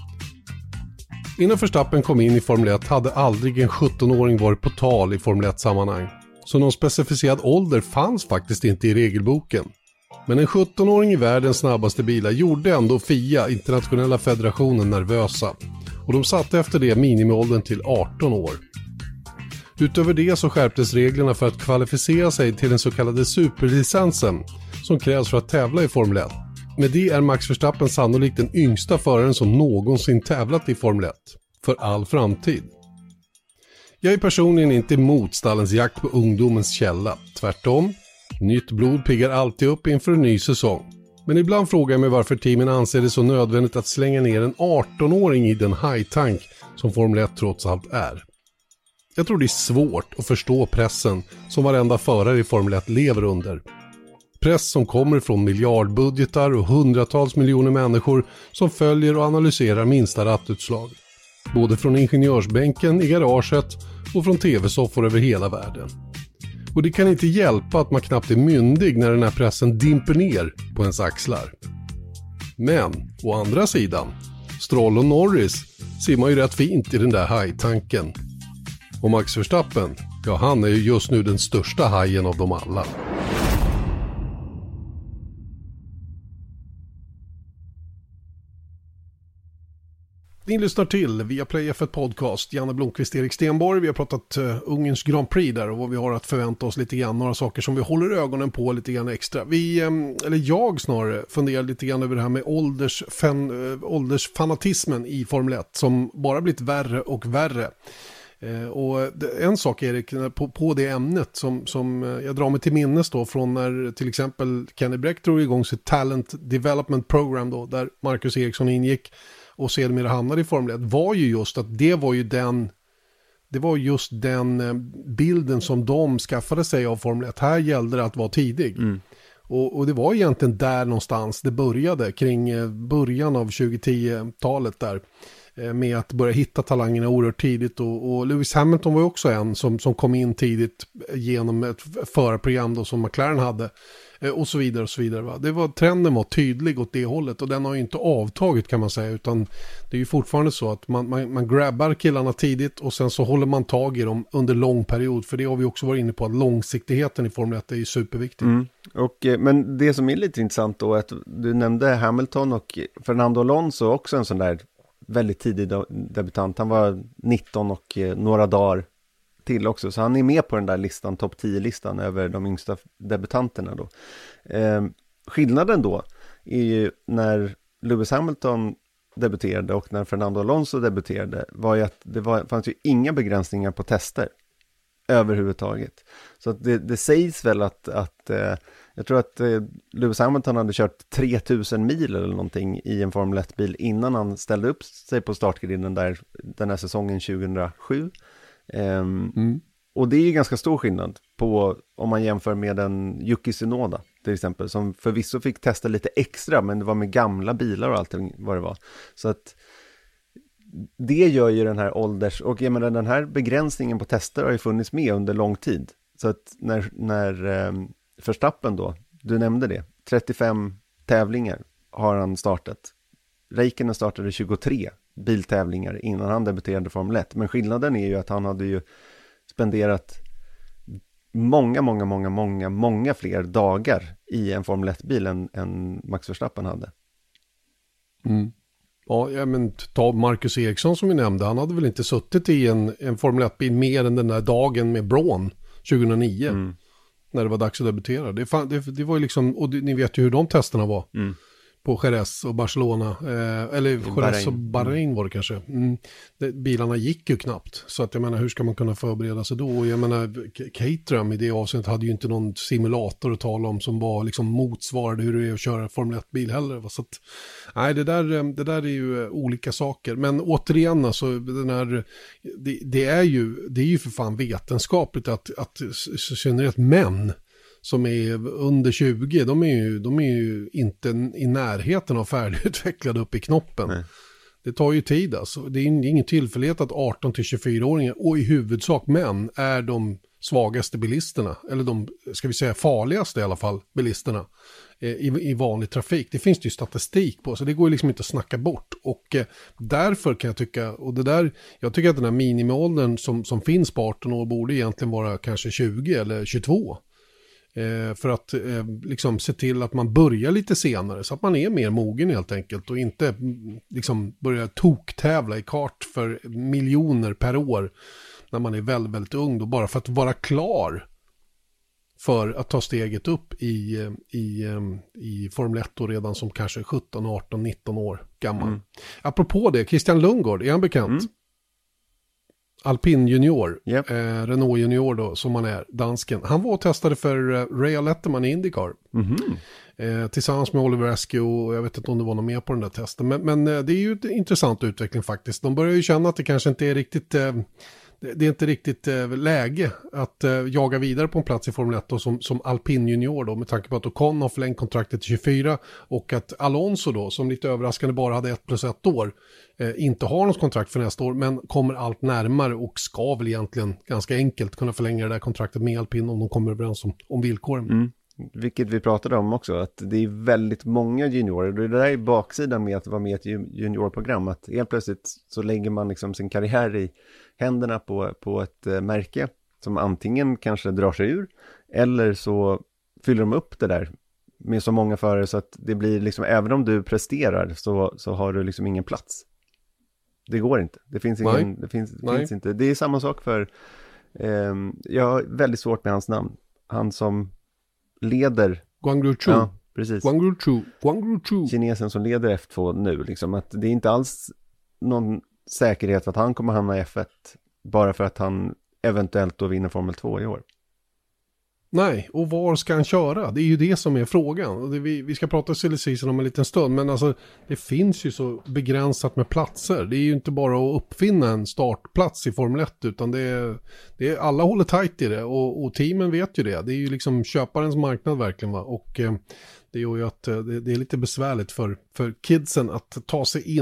Innan Verstappen kom in i Formel 1 hade aldrig en 17-åring varit på tal i Formel 1-sammanhang. Så någon specificerad ålder fanns faktiskt inte i regelboken. Men en 17-åring i världens snabbaste bilar gjorde ändå FIA, internationella federationen, nervösa. Och de satte efter det minimiåldern till 18 år. Utöver det så skärptes reglerna för att kvalificera sig till den så kallade superlicensen som krävs för att tävla i Formel 1. Med det är Max Verstappen sannolikt den yngsta föraren som någonsin tävlat i Formel 1. För all framtid. Jag är personligen inte emot stallens jakt på ungdomens källa. Tvärtom, nytt blod piggar alltid upp inför en ny säsong. Men ibland frågar jag mig varför teamen anser det så nödvändigt att slänga ner en 18-åring i den high-tank som Formel 1 trots allt är. Jag tror det är svårt att förstå pressen som varenda förare i Formel 1 lever under. Press som kommer från miljardbudgetar och hundratals miljoner människor som följer och analyserar minsta rattutslag. Både från ingenjörsbänken i garaget och från tv-soffor över hela världen. Och det kan inte hjälpa att man knappt är myndig när den här pressen dimper ner på ens axlar. Men, å andra sidan, Stroll och Norris ser man ju rätt fint i den där hajtanken. Och Max Verstappen, ja, han är ju just nu den största hajen av dem alla. Ni lyssnar till Viaplay F1 Podcast. Janne Blomqvist, Erik Stenborg. Vi har pratat Ungerns Grand Prix där och vad vi har att förvänta oss lite grann. Några saker som vi håller ögonen på lite grann extra. Jag snarare funderar lite grann över det här med åldersfanatismen i Formel 1 som bara blivit värre och värre. Och en sak, Erik, på det ämnet som jag drar mig till minnes då från när till exempel Kenny Bräck drog igång sitt Talent Development Program då, där Marcus Eriksson ingick och sedermera hamnade i Formel 1, var ju just att det var just den bilden som de skaffade sig av Formel 1. Här gällde det att vara tidig. Och det var egentligen där någonstans det började, kring början av 2010-talet där. med att börja hitta talangerna oerhört tidigt. Och Lewis Hamilton var ju också en som kom in tidigt genom ett förarprogram då som McLaren hade. Och så vidare och så vidare. Va? Trenden var tydlig åt det hållet och den har ju inte avtagit kan man säga, utan det är ju fortfarande så att man grabbar killarna tidigt och sen så håller man tag i dem under lång period, för det har vi också varit inne på att långsiktigheten i Formel 1 är ju superviktig. Men det som är lite intressant då är att du nämnde Hamilton och Fernando Alonso också, en sån där väldigt tidig debutant. Han var 19 och några dagar till också, så han är med på den där listan, topp 10-listan över de yngsta debutanterna då. Skillnaden då är ju när Lewis Hamilton debuterade och när Fernando Alonso debuterade var ju att fanns ju inga begränsningar på tester överhuvudtaget. Så att det sägs väl att jag tror att Lewis Hamilton hade kört 3000 mil eller någonting i en Formel 1-bil innan han ställde upp sig på startgrinden den här säsongen 2007. Och det är ju ganska stor skillnad på om man jämför med en Yuki Tsunoda till exempel, som förvisso fick testa lite extra, men det var med gamla bilar och allting vad det var. Så att det gör ju den här och jag menar, den här begränsningen på tester har ju funnits med under lång tid. Så att när Verstappen då, du nämnde det, 35 tävlingar har han startat. Räikkönen startade 23 biltävlingar innan han debuterade Formel 1. Men skillnaden är ju att han hade ju spenderat många fler dagar i en Formel 1-bil än Max Verstappen hade. Ja, men ta Marcus Eriksson som vi nämnde. Han hade väl inte suttit i en Formel 1-bil mer än den där dagen med Braun 2009. När det var dags att debutera. Det var ju liksom, och ni vet ju hur de testerna var. På Jerez och Barcelona, eller Jerez och Bahrain var det kanske. Bilarna gick ju knappt, så att jag menar, hur ska man kunna förbereda sig då? Och jag menar, Caterham i det avseendet hade ju inte någon simulator att tala om som var liksom motsvarade hur det är att köra Formel 1-bil heller. Så att, nej, det där är ju olika saker. Men återigen, alltså, det är ju för fan vetenskapligt att synnerhet män som är under 20, de är ju inte i närheten av färdigutvecklade upp i knoppen. Nej. Det tar ju tid alltså. Det är ingen tillfällighet att 18-24-åringar och i huvudsak män är de svagaste bilisterna, eller de, ska vi säga, farligaste i alla fall bilisterna i vanlig trafik. Det finns det ju statistik på, så det går ju liksom inte att snacka bort. Och därför kan jag tycka, och jag tycker att den här minimiåldern som finns på 18 år borde egentligen vara kanske 20 eller 22. För att liksom se till att man börjar lite senare så att man är mer mogen helt enkelt och inte liksom börjar toktävla i kart för miljoner per år när man är väldigt, väldigt ung då, bara för att vara klar för att ta steget upp i Formel 1 då, redan som kanske 17, 18, 19 år gammal. Apropå det, Christian Lundgaard, är han bekant? Alpin junior, yep. Renault junior då, som han är, dansken. Han var och testade för Ray Letterman i IndyCar. Tillsammans med Oliver Askew, och jag vet inte om det var någon mer på den där testen. Men det är ju en intressant utveckling faktiskt. De börjar ju känna att det kanske inte är riktigt... Det är inte riktigt läge att jaga vidare på en plats i Formel 1 då, som Alpin junior då, med tanke på att Ocon har förlängt kontraktet till 24 och att Alonso då, som lite överraskande bara hade 1+1 år, inte har något kontrakt för nästa år, men kommer allt närmare och ska väl egentligen ganska enkelt kunna förlänga det där kontraktet med Alpin om de kommer överens om villkoren. Vilket vi pratade om också, att det är väldigt många juniorer. Det där är baksidan med att vara med i ett juniorprogram, att helt plötsligt så lägger man liksom sin karriär i händerna på ett märke som antingen kanske drar sig ur, eller så fyller de upp det där med så många förare så att det blir liksom, även om du presterar så har du liksom ingen plats. Det går inte. Det finns inte. Det är samma sak för jag har väldigt svårt med hans namn. Han som leder Guangru Chu. Ja, precis. Guangru Chu. Kinesen som leder F2 nu liksom, att det är inte alls någon säkerhet att han kommer hamna i F1 bara för att han eventuellt då vinner Formel 2 i år. Nej, och var ska han köra? Det är ju det som är frågan. Vi ska prata silly season om en liten stund, men alltså det finns ju så begränsat med platser. Det är ju inte bara att uppfinna en startplats i Formel 1, utan det är alla håller tajt i det, och teamen vet ju det. Det är ju liksom köparens marknad verkligen, va? Och det gör ju att det är lite besvärligt för kidsen att ta sig in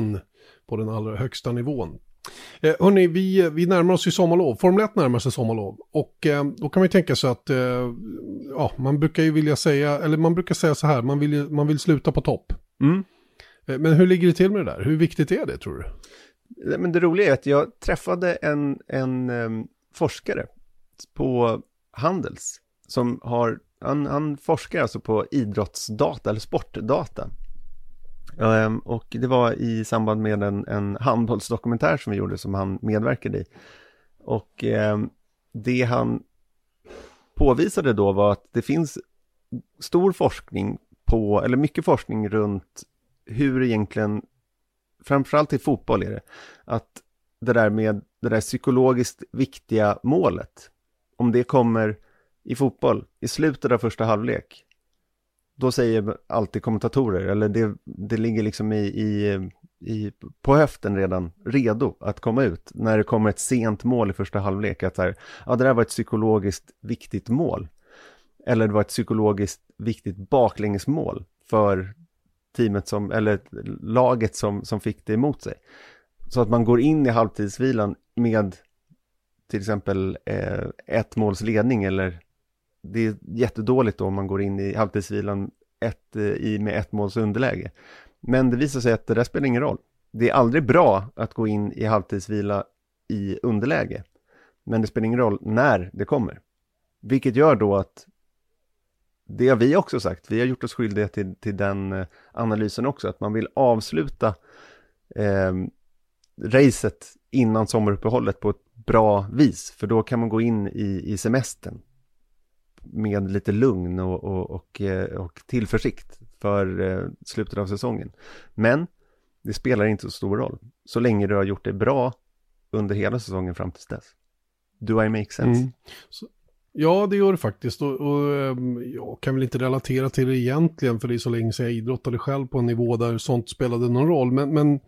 på den allra högsta nivån. Hörrni, vi närmar oss ju sommarlov. Formel 1 närmar sig sommarlov. Och då kan man ju tänka sig att man brukar ju vilja säga, eller man brukar säga så här, man vill sluta på topp. Men hur ligger det till med det där? Hur viktigt är det, tror du? Men det roliga är att jag träffade en forskare på Handels som har, han forskar alltså på idrottsdata eller sportdata. Och det var i samband med en handbollsdokumentär som vi gjorde som han medverkade i. Och det han påvisade då var att det finns stor forskning på, eller mycket forskning runt hur egentligen, framförallt i fotboll är det, att det där med det där psykologiskt viktiga målet, om det kommer i fotboll i slutet av första halvlek, då säger alltid kommentatorer, eller det ligger liksom på höften redan redo att komma ut när det kommer ett sent mål i första halvlek, att det där var ett psykologiskt viktigt mål, eller det var ett psykologiskt viktigt baklängesmål för teamet eller laget som fick det emot sig. Så att man går in i halvtidsvilan med till exempel ett måls ledning, eller det är jättedåligt då om man går in i halvtidsvilan med ett måls underläge. Men det visar sig att det där spelar ingen roll. Det är aldrig bra att gå in i halvtidsvila i underläge. Men det spelar ingen roll när det kommer. Vilket gör då att, det har vi också sagt, vi har gjort oss skyldiga till den analysen också, att man vill avsluta racet innan sommaruppehållet på ett bra vis. För då kan man gå in i semestern med lite lugn och tillförsikt för slutet av säsongen. Men det spelar inte så stor roll så länge du har gjort det bra under hela säsongen fram till dess. Do I make sense? Ja, det gör det faktiskt. Och jag kan väl inte relatera till det egentligen, för det är så länge sedan jag idrottade själv på en nivå där sånt spelade någon roll. Men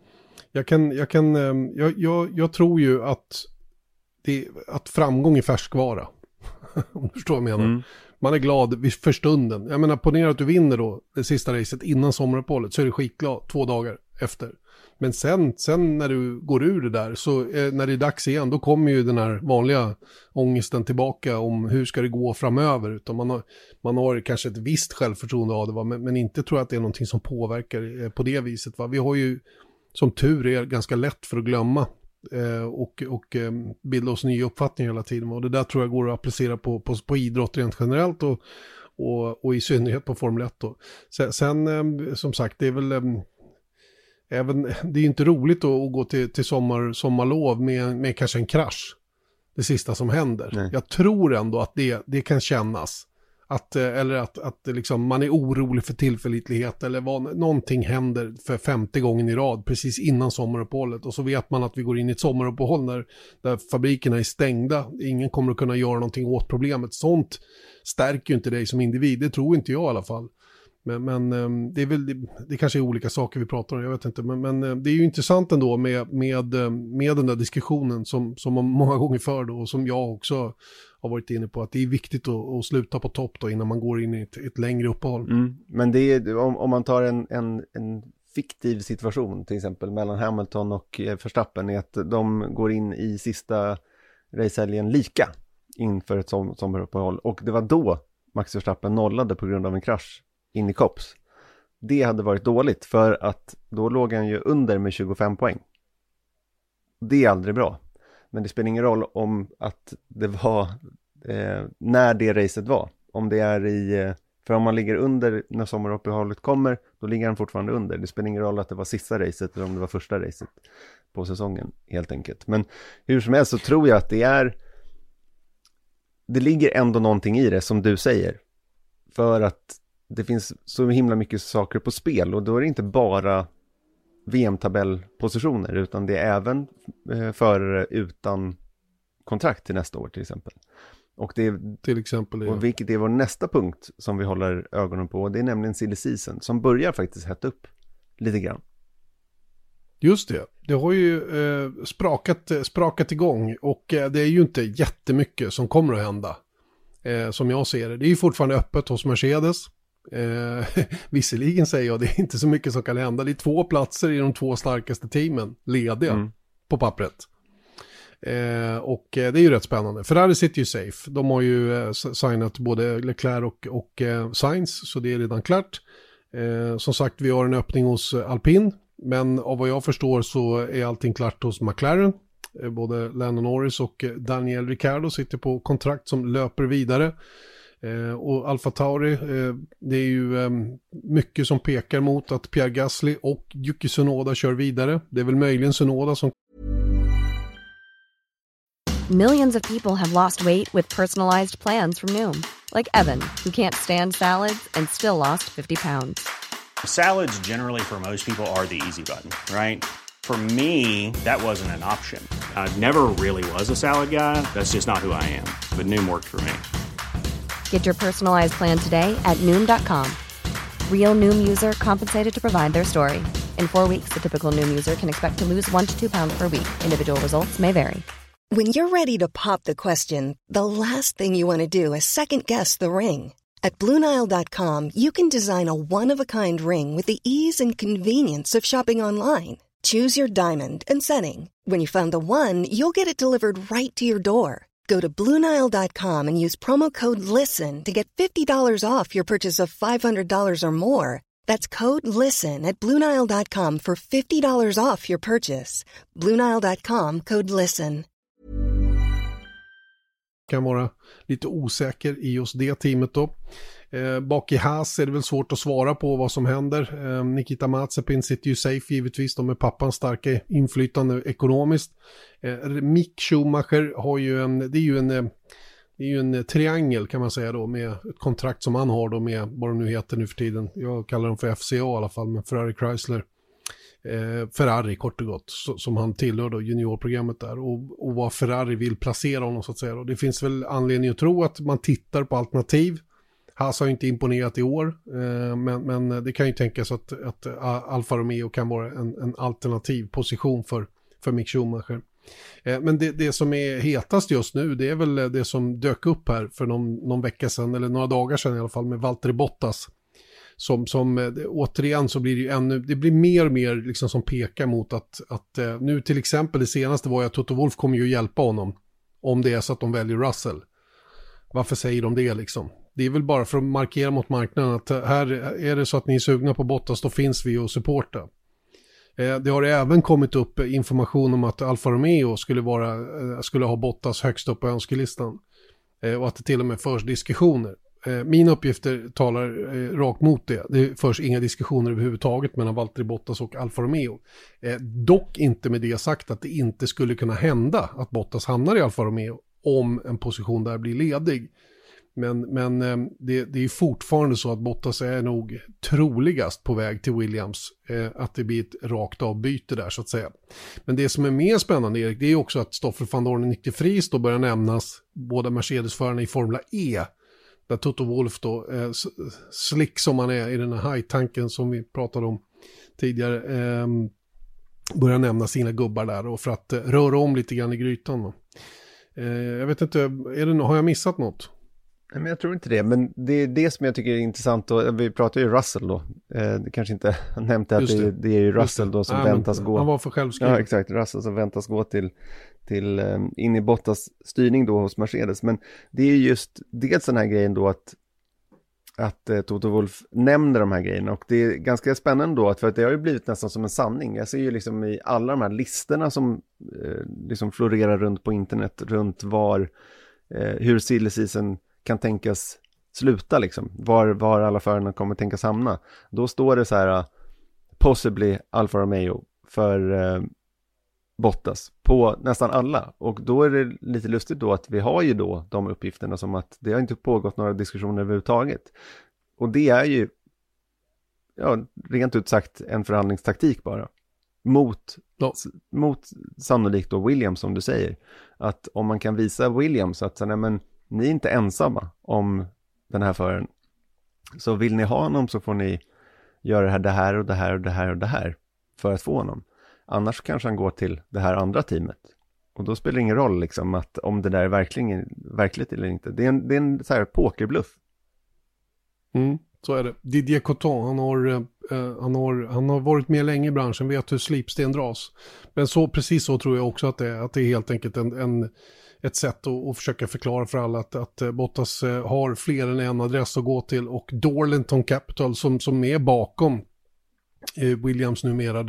jag tror ju att framgång är färskvara. Om du förstår vad jag menar. Man är glad för stunden. Jag menar, ponera att du vinner då det sista racet innan sommaruppehållet, så är du skitglad 2 dagar efter. Men sen när du går ur det där, så när det är dags igen, då kommer ju den här vanliga ångesten tillbaka om hur ska det gå framöver. Utan man har kanske ett visst självförtroende av det, men inte tror jag att det är någonting som påverkar på det viset. Va? Vi har ju, som tur är, ganska lätt för att glömma och bilda oss nya uppfattningar hela tiden. Och det där tror jag går att applicera på idrott rent generellt och i synnerhet på Formel 1 då. Sen som sagt, det är väl det är inte roligt att gå till sommarlov med kanske en krasch, det sista som händer. Nej. Jag tror ändå att det kan kännas att liksom man är orolig för tillförlitlighet, eller någonting händer för 50 gången i rad precis innan sommaruppehållet, och så vet man att vi går in i ett sommaruppehåll där fabrikerna är stängda, ingen kommer att kunna göra någonting åt problemet. Sånt stärker ju inte dig som individ, det tror inte jag i alla fall. Men det är väl det kanske är olika saker vi pratar om, jag vet inte, men det är ju intressant ändå med den där diskussionen som man många gånger för då, och som jag också har varit inne på, att det är viktigt att sluta på topp då innan man går in i ett längre uppehåll. Men det är, om man tar en fiktiv situation till exempel mellan Hamilton och Verstappen, är att de går in i sista racehelgen lika inför ett sommaruppehåll, och det var då Max Verstappen nollade på grund av en krasch in i Kops. Det hade varit dåligt, för att då låg han ju under med 25 poäng. Det är aldrig bra. Men det spelar ingen roll om att det var när det racet var. Om det är för om man ligger under när sommaruppehållet kommer, då ligger han fortfarande under. Det spelar ingen roll att det var sista racet eller om det var första racet på säsongen, helt enkelt. Men hur som helst så tror jag att det ligger ändå någonting i det som du säger. För att det finns så himla mycket saker på spel, och då är det inte bara VM-tabellpositioner, utan det är även förare utan kontrakt till nästa år till exempel. Och det är till exempel, och vilket är vår nästa punkt som vi håller ögonen på, det är nämligen silly season som börjar faktiskt hetta upp lite grann. Just det. Det har ju sprakat igång, och det är ju inte jättemycket som kommer att hända. Som jag ser det. Det är ju fortfarande öppet hos Mercedes. Visserligen säger jag, det är inte så mycket som kan hända. Det är 2 platser i de 2 starkaste teamen lediga på pappret. Och det är ju rätt spännande. Ferrari sitter ju safe. De har ju signat både Leclerc och Sainz, så det är redan klart. Som sagt, vi har en öppning hos Alpine, men av vad jag förstår så är allting klart hos McLaren. Både Lando Norris och Daniel Ricciardo sitter på kontrakt som löper vidare. Och Alfa Tauri, det är ju mycket som pekar mot att Pierre Gasly och Yuki Tsunoda kör vidare. Det är väl möjligen Tsunoda som... Millions of people have lost weight with personalized plans from Noom. Like Evan, who can't stand salads and still lost 50 pounds. Salads generally for most people are the easy button, right? For me, that wasn't an option. I never really was a salad guy. That's just not who I am. But Noom worked for me. Get your personalized plan today at Noom.com. Real Noom user compensated to provide their story. In 4 weeks, the typical Noom user can expect to lose 1 to 2 pounds per week. Individual results may vary. When you're ready to pop the question, the last thing you want to do is second-guess the ring. At BlueNile.com, you can design a one-of-a-kind ring with the ease and convenience of shopping online. Choose your diamond and setting. When you find the one, you'll get it delivered right to your door. Go to BlueNile.com and use promo code LISTEN to get $50 off your purchase of $500 or more. That's code LISTEN at BlueNile.com for $50 off your purchase. BlueNile.com, code LISTEN. Kan vara lite osäker i just det teamet då. Bak i Haas är det väl svårt att svara på vad som händer. Nikita Mazepin sitter ju safe givetvis. De är pappans starka inflytande ekonomiskt. Mick Schumacher har ju det är ju en triangel kan man säga då, med ett kontrakt som han har då med vad de nu heter nu för tiden. Jag kallar dem för FCA i alla fall, med Ferrari Chrysler. Ferrari kort och gott, som han tillhör då juniorprogrammet där, och vad Ferrari vill placera honom så att säga då. Det finns väl anledning att tro att man tittar på alternativ. Haas har ju inte imponerat i år, men det kan ju tänkas att Alfa Romeo kan vara en alternativ position för Mick Schumacher. Men det som är hetast just nu, det är väl det som dök upp här för någon vecka sedan, eller några dagar sedan i alla fall, med Valtteri Bottas. Som återigen så blir det ju det blir mer och mer liksom som pekar mot att nu till exempel det senaste var ju att Toto Wolff kommer ju hjälpa honom om det är så att de väljer Russell. Varför säger de det liksom? Det är väl bara för att markera mot marknaden att här är det så att ni är sugna på Bottas, då finns vi och supporta. Det har även kommit upp information om att Alfa Romeo skulle ha Bottas högst upp på önskelistan, och att det till och med förs diskussioner. Mina uppgifter talar rakt mot det. Det förs inga diskussioner överhuvudtaget mellan Valtteri Bottas och Alfa Romeo. Dock inte med det sagt att det inte skulle kunna hända att Bottas hamnar i Alfa Romeo om en position där blir ledig. Men det är fortfarande så att Bottas är nog troligast på väg till Williams, att det blir ett rakt avbyte där så att säga. Men det som är mer spännande, Erik, det är också att Stoffel van Dorn och Nyck de Vries då börjar nämnas, båda Mercedes-förarna i Formula E, där Toto Wolff då, slick som han är i den här high-tanken som vi pratade om tidigare, börjar nämna sina gubbar där och för att röra om lite grann i grytan. Jag vet inte, har jag missat något? Men jag tror inte det, men det är det som jag tycker är intressant, och vi pratar ju Russell då, det kanske inte nämnde att det är ju Russell då som väntas gå. Han var för självskriven. Ja, exakt, Russell som väntas gå till in i Bottas styrning då hos Mercedes, men det är ju just dels den här grejen då att Toto Wolff nämner de här grejerna, och det är ganska spännande då för att det har ju blivit nästan som en sanning. Jag ser ju liksom i alla de här listorna som liksom florerar runt på internet, runt hur silly season kan tänkas sluta liksom, var alla förarna kommer tänkas hamna. Då står det så här possibly Alfa Romeo för Bottas på nästan alla, och då är det lite lustigt då att vi har ju då de uppgifterna som att det har inte pågått några diskussioner överhuvudtaget, och det är ju rent ut sagt en förhandlingstaktik bara mot sannolikt då Williams, som du säger, att om man kan visa Williams att nej, men ni är inte ensamma om den här föraren, så vill ni ha honom så får ni göra det här och det här och det här och det här för att få honom. Annars kanske han går till det här andra teamet. Och då spelar det ingen roll liksom att om det där är verkligt eller inte. Det är en så här pokerbluff. Så är det. Didier Coton, han har varit med länge i branschen, vet hur slipsten dras. Men precis så tror jag också att det är helt enkelt ett sätt att försöka förklara för alla att Bottas har fler än en adress att gå till, och Darlington Capital som är bakom Williams numera,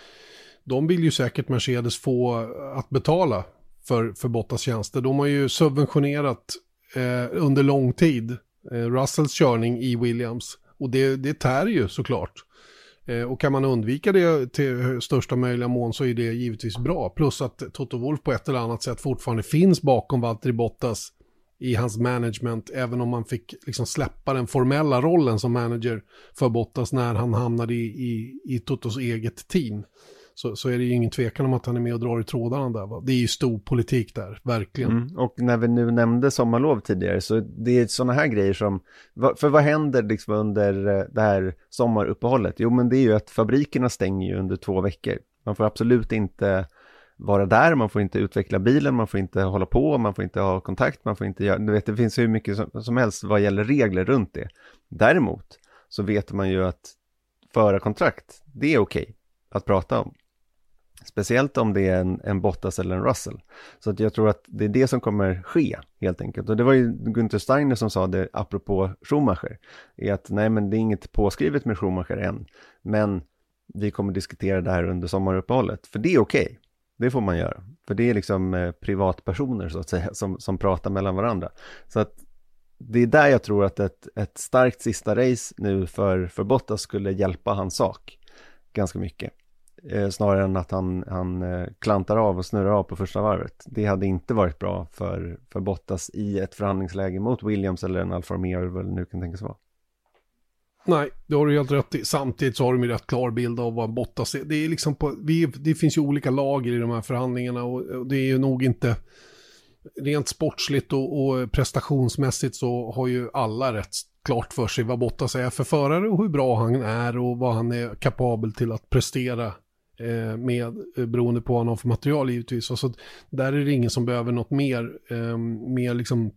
de vill ju säkert Mercedes få att betala för Bottas tjänster. De har ju subventionerat under lång tid Russells körning i Williams, och det tär ju såklart. Och kan man undvika det till största möjliga mån så är det givetvis bra. Plus att Toto Wolff på ett eller annat sätt fortfarande finns bakom Valtteri Bottas i hans management, även om man fick liksom släppa den formella rollen som manager för Bottas när han hamnade i Totos eget team. Så är det ju ingen tvekan om att han är med och drar i trådarna där. Va? Det är ju stor politik där, verkligen. Och när vi nu nämnde sommarlov tidigare, så det är sådana här grejer som, för vad händer liksom under det här sommaruppehållet? Jo, men det är ju att fabrikerna stänger ju under 2 veckor. Man får absolut inte vara där, man får inte utveckla bilen, man får inte hålla på, man får inte ha kontakt, man får inte göra, du vet, det finns hur mycket som helst vad gäller regler runt det. Däremot så vet man ju att förarkontrakt, det är okej att prata om. Speciellt om det är en Bottas eller en Russell. Så att jag tror att det är det som kommer ske helt enkelt. Och det var ju Günther Steiner som sa det apropå Schumacher. Är att nej, men det är inget påskrivet med Schumacher än. Men vi kommer diskutera det här under sommaruppehållet. För det är okej. Det får man göra. För det är liksom privatpersoner så att säga som pratar mellan varandra. Så att det är där jag tror att ett starkt sista race nu för Bottas skulle hjälpa hans sak ganska mycket. Snarare än att han klantar av och snurrar av på första varvet. Det hade inte varit bra för Bottas i ett förhandlingsläge mot Williams eller en Alfa Romeo eller vad det nu kan tänkas vara. Nej, det har du helt rätt i. Samtidigt så har de ju rätt klar bild av vad Bottas är. Det är liksom det finns ju olika lager i de här förhandlingarna, och det är ju nog inte rent sportsligt och prestationsmässigt så har ju alla rätt klart för sig vad Bottas är för förare och hur bra han är och vad han är kapabel till att prestera med, beroende på vad han har för material givetvis. Och så där är det ingen som behöver något mer liksom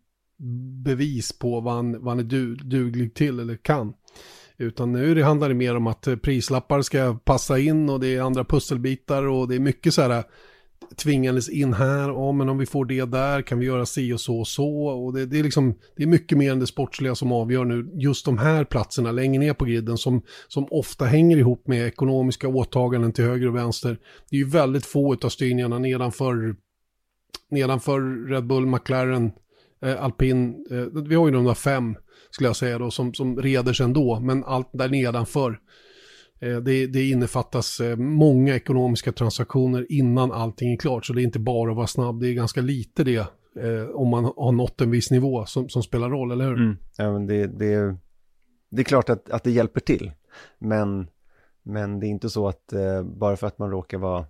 bevis på vad han är duglig till eller kan. Utan nu handlar det mer om att prislappar ska passa in och det är andra pusselbitar och det är mycket så här tvingandes in här, men om vi får det där kan vi göra si och så och det är liksom, det är mycket mer än det sportsliga som avgör nu just de här platserna längre ner på griden som ofta hänger ihop med ekonomiska åtaganden till höger och vänster. Det är ju väldigt få utav styrningarna nedanför Red Bull, McLaren, Alpin, vi har ju de där 5 skulle jag säga då som reder sig ändå, men allt där nedanför det innefattas många ekonomiska transaktioner innan allting är klart, så det är inte bara att vara snabb, det är ganska lite det om man har nått en viss nivå som spelar roll, eller hur? Ja, men det är klart att det hjälper till, men det är inte så att bara för att man råkar vara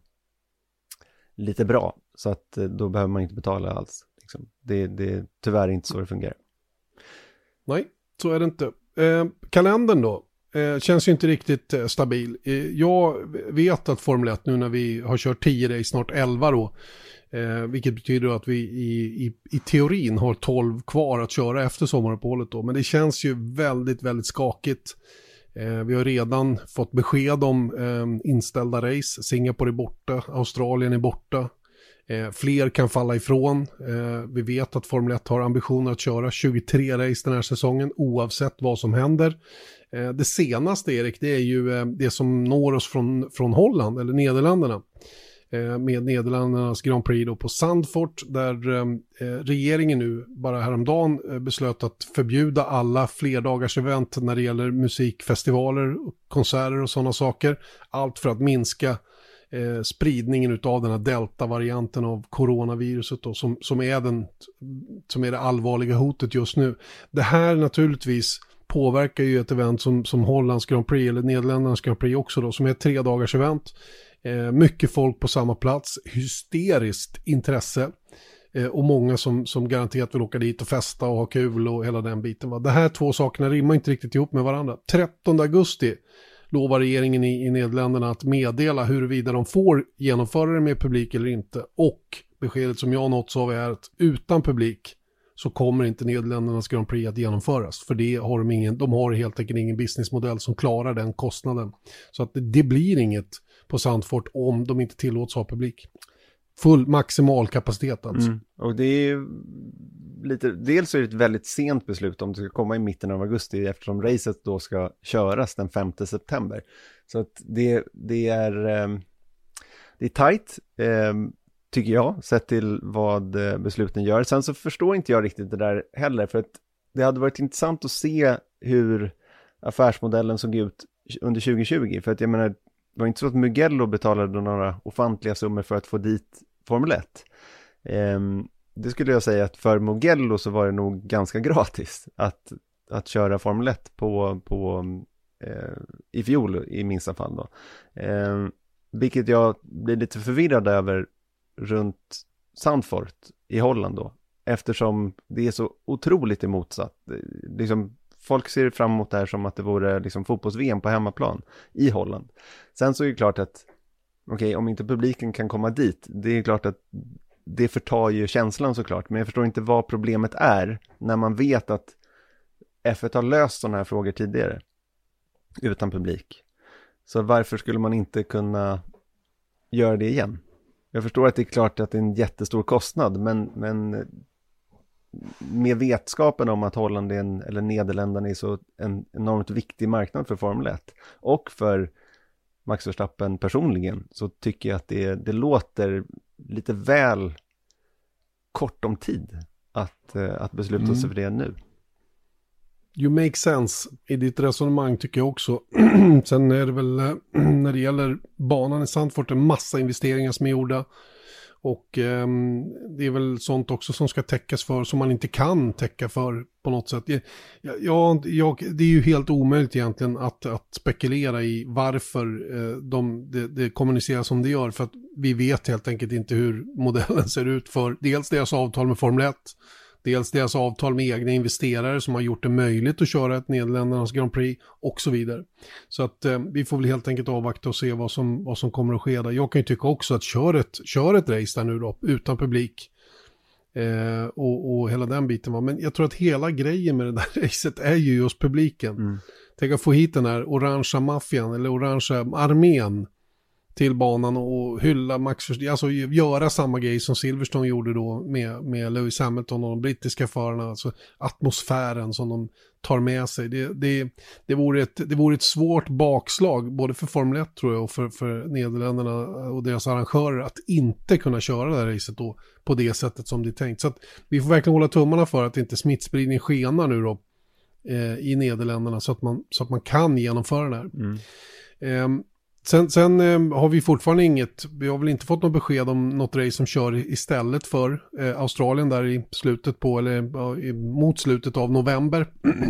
lite bra så att då behöver man inte betala alls liksom. Det är tyvärr inte så det fungerar. Nej, så är det inte. Kalendern då? Känns ju inte riktigt stabil. Jag vet att Formel 1 nu när vi har kört 10 race, snart 11 då, vilket betyder att vi i teorin har 12 kvar att köra efter sommaruppehållet då, men det känns ju väldigt, väldigt skakigt. Vi har redan fått besked om inställda race. Singapore är borta, Australien är borta. Fler kan falla ifrån. Vi vet att Formel 1 har ambitioner att köra 23 race den här säsongen oavsett vad som händer. Det senaste, Erik, det är ju det som når oss från Holland eller Nederländerna. Med Nederländernas Grand Prix då på Zandvoort, där regeringen nu bara häromdagen beslöt att förbjuda alla flerdagars event när det gäller musikfestivaler, konserter och sådana saker. Allt för att minska spridningen utav den här delta-varianten av coronaviruset då, som är det allvarliga hotet just nu. Det här naturligtvis påverkar ju ett event som Hollands Grand Prix eller Nederländernas Grand Prix också då, som är ett 3-dagars event. Mycket folk på samma plats, hysteriskt intresse och många som garanterat vill åka dit och festa och ha kul och hela den biten. Va? Det här 2 sakerna rimmar inte riktigt ihop med varandra. 13 augusti lovar regeringen i Nederländerna att meddela huruvida de får genomföra det med publik eller inte. Och beskedet som jag nåtts av är att utan publik så kommer inte Nederländernas Grand Prix att genomföras. För det har de har helt enkelt ingen businessmodell som klarar den kostnaden. Så att det blir inget på Zandvoort om de inte tillåts ha publik. Full maximal kapacitet alltså. Och det är lite, dels är det ett väldigt sent beslut om det ska komma i mitten av augusti eftersom racet då ska köras den 5 september. Så att det är tajt, tycker jag, sett till vad besluten gör. Sen så förstår inte jag riktigt det där heller, för att det hade varit intressant att se hur affärsmodellen såg ut under 2020. För att jag menar, det var inte så att Mugello betalade några ofantliga summor för att få dit Formel 1. Det skulle jag säga att för Mugello så var det nog ganska gratis att köra Formel 1 i fjol i minsta fall då. Vilket jag blir lite förvirrad över runt Zandvoort i Holland då. Eftersom det är så otroligt emotsatt. Liksom, folk ser fram emot det här som att det vore liksom fotbolls-VM på hemmaplan i Holland. Sen så är det klart att om inte publiken kan komma dit, det är klart att det förtar ju känslan såklart. Men jag förstår inte vad problemet är när man vet att F1 har löst sådana här frågor tidigare utan publik. Så varför skulle man inte kunna göra det igen? Jag förstår att det är klart att det är en jättestor kostnad, men med vetskapen om att Holland eller Nederländerna är så en enormt viktig marknad för Formel 1 och för Max Verstappen personligen, så tycker jag att det låter lite väl kort om tid att besluta sig för det nu. You make sense i ditt resonemang tycker jag också. Sen är det väl när det gäller banan i Zandvoort en massa investeringar som är gjorda. Och det är väl sånt också som ska täckas för som man inte kan täcka för på något sätt. Det är ju helt omöjligt egentligen att spekulera i varför det kommuniceras som det gör. För att vi vet helt enkelt inte hur modellen ser ut för dels deras avtal med Formel 1. Dels deras avtal med egna investerare som har gjort det möjligt att köra ett Nederländernas Grand Prix och så vidare. Så att vi får väl helt enkelt avvakta och se vad som kommer att ske där. Jag kan ju tycka också att kör ett race där nu då, utan publik och hela den biten. Va? Men jag tror att hela grejen med det där racet är ju just publiken. Tänk att få hit den här orangea maffian eller orangea armén till banan och hylla Max Verstappen, alltså göra samma grej som Silverstone gjorde då med Lewis Hamilton och de brittiska förarna, alltså atmosfären som de tar med sig. Det vore ett svårt bakslag både för Formel 1 tror jag och för Nederländerna och deras arrangörer att inte kunna köra det här racet då på det sättet som det är tänkt. Så att vi får verkligen hålla tummarna för att inte smittspridning skenar nu då i Nederländerna så att man kan genomföra det här. Sen har vi fortfarande vi har väl inte fått något besked om något race som kör istället för Australien där i slutet på eller mot slutet av november.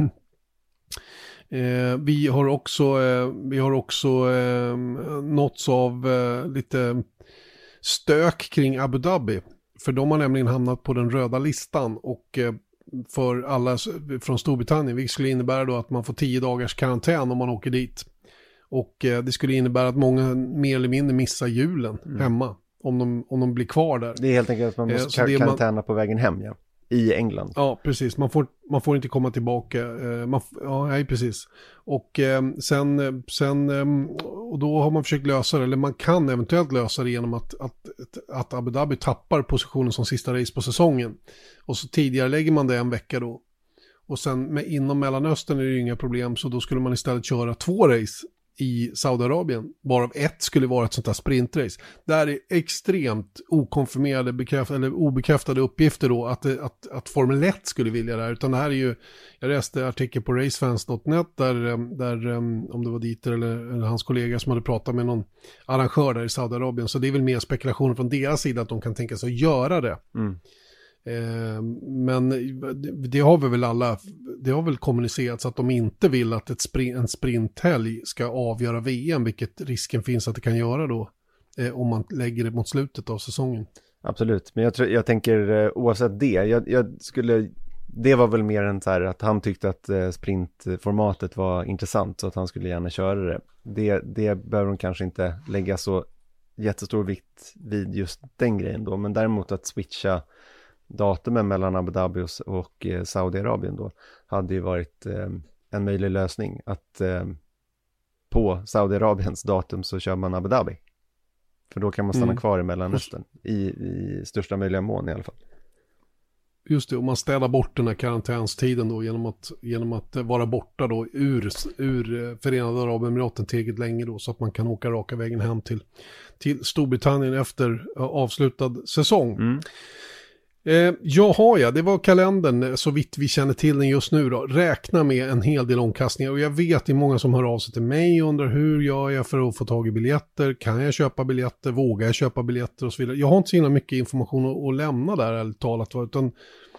Vi har också nåtts av lite stök kring Abu Dhabi, för de har nämligen hamnat på den röda listan och för alla från Storbritannien, vilket skulle innebära då att man får 10 dagars karantän om man åker dit. Och det skulle innebära att många mer eller mindre missar julen hemma om de blir kvar där. Det är helt enkelt att man måste karantäna på vägen hem i England. Ja, precis. Man får inte komma tillbaka. Nej, precis. Och sen och då har man försökt lösa det, eller man kan eventuellt lösa det genom att Abu Dhabi tappar positionen som sista race på säsongen. Och så tidigare lägger man det en vecka då. Och sen inom Mellanöstern är det ju inga problem, så då skulle man istället köra 2 race i Saudiarabien, varav ett skulle vara ett sånt här sprintrace. Där är extremt okonfirmerade eller obekräftade uppgifter då att Formel 1 skulle vilja det här. Utan det här är ju, jag läste artikel på racefans.net där om det var Dieter eller hans kollega som hade pratat med någon arrangör där i Saudiarabien. Så det är väl mer spekulationer från deras sida att de kan tänka sig att göra det. Men det har väl kommunicerats att de inte vill att en sprinthelg ska avgöra VM, vilket risken finns att det kan göra då om man lägger det mot slutet av säsongen. Absolut, men jag tänker oavsett det, det var väl mer än så här att han tyckte att sprintformatet var intressant så att han skulle gärna köra det. Det behöver de kanske inte lägga så jättestor vikt vid just den grejen då, men däremot att switcha datumen mellan Abu Dhabi och Saudiarabien då hade ju varit en möjlig lösning att på Saudiarabiens datum så kör man Abu Dhabi. För då kan man stanna kvar i Mellanöstern i största möjliga mån i alla fall. Just det, och man städar bort den här karantänstiden då genom att vara borta då ur Förenade Arabemiraten tillräckligt länge då, så att man kan åka raka vägen hem till Storbritannien efter avslutad säsong. Det var kalendern så vitt vi känner till den just nu då. Räkna med en hel del omkastningar, och jag vet det är många som hör av sig till mig och undrar hur gör jag för att få tag i biljetter, kan jag köpa biljetter, vågar jag köpa biljetter och så vidare. Jag har inte så himla mycket information att lämna där eller talat, utan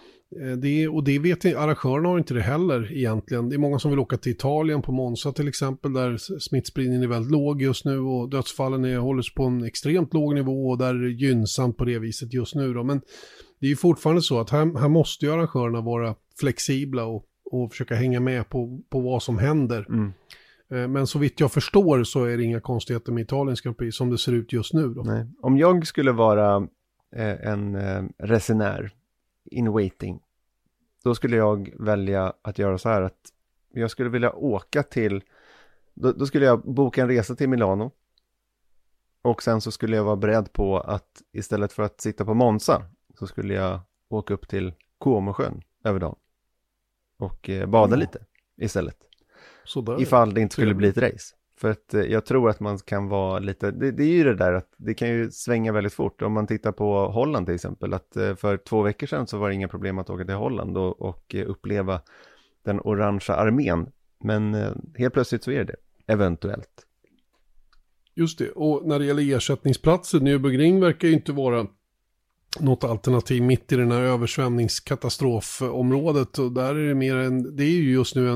det vet jag, arrangörerna har inte det heller egentligen. Det är många som vill åka till Italien på Monza till exempel, där smittspridningen är väldigt låg just nu och dödsfallen hålls på en extremt låg nivå och där är det gynnsamt på det viset just nu då. Men det är ju fortfarande så att här måste ju arrangörerna vara flexibla och försöka hänga med på vad som händer. Men så vitt jag förstår så är det inga konstigheter med Italiens Grand Prix som det ser ut just nu då. Nej. Om jag skulle vara en resenär in waiting, då skulle jag välja att göra så här att jag skulle vilja åka till, då skulle jag boka en resa till Milano och sen så skulle jag vara beredd på att istället för att sitta på Monza så skulle jag åka upp till Comosjön över dagen och bada lite istället. Sådär. Ifall det inte skulle bli ett race. För att jag tror att man kan vara lite, det är ju det där att det kan ju svänga väldigt fort. Om man tittar på Holland till exempel, att för 2 veckor sedan så var det inga problem att åka till Holland och uppleva den orangea armén. Men helt plötsligt så är det eventuellt. Just det, och när det gäller ersättningsplatser, Nürburgring verkar ju inte vara något alternativ mitt i den här översvämningskatastrofområdet, och där är det mer det är ju just nu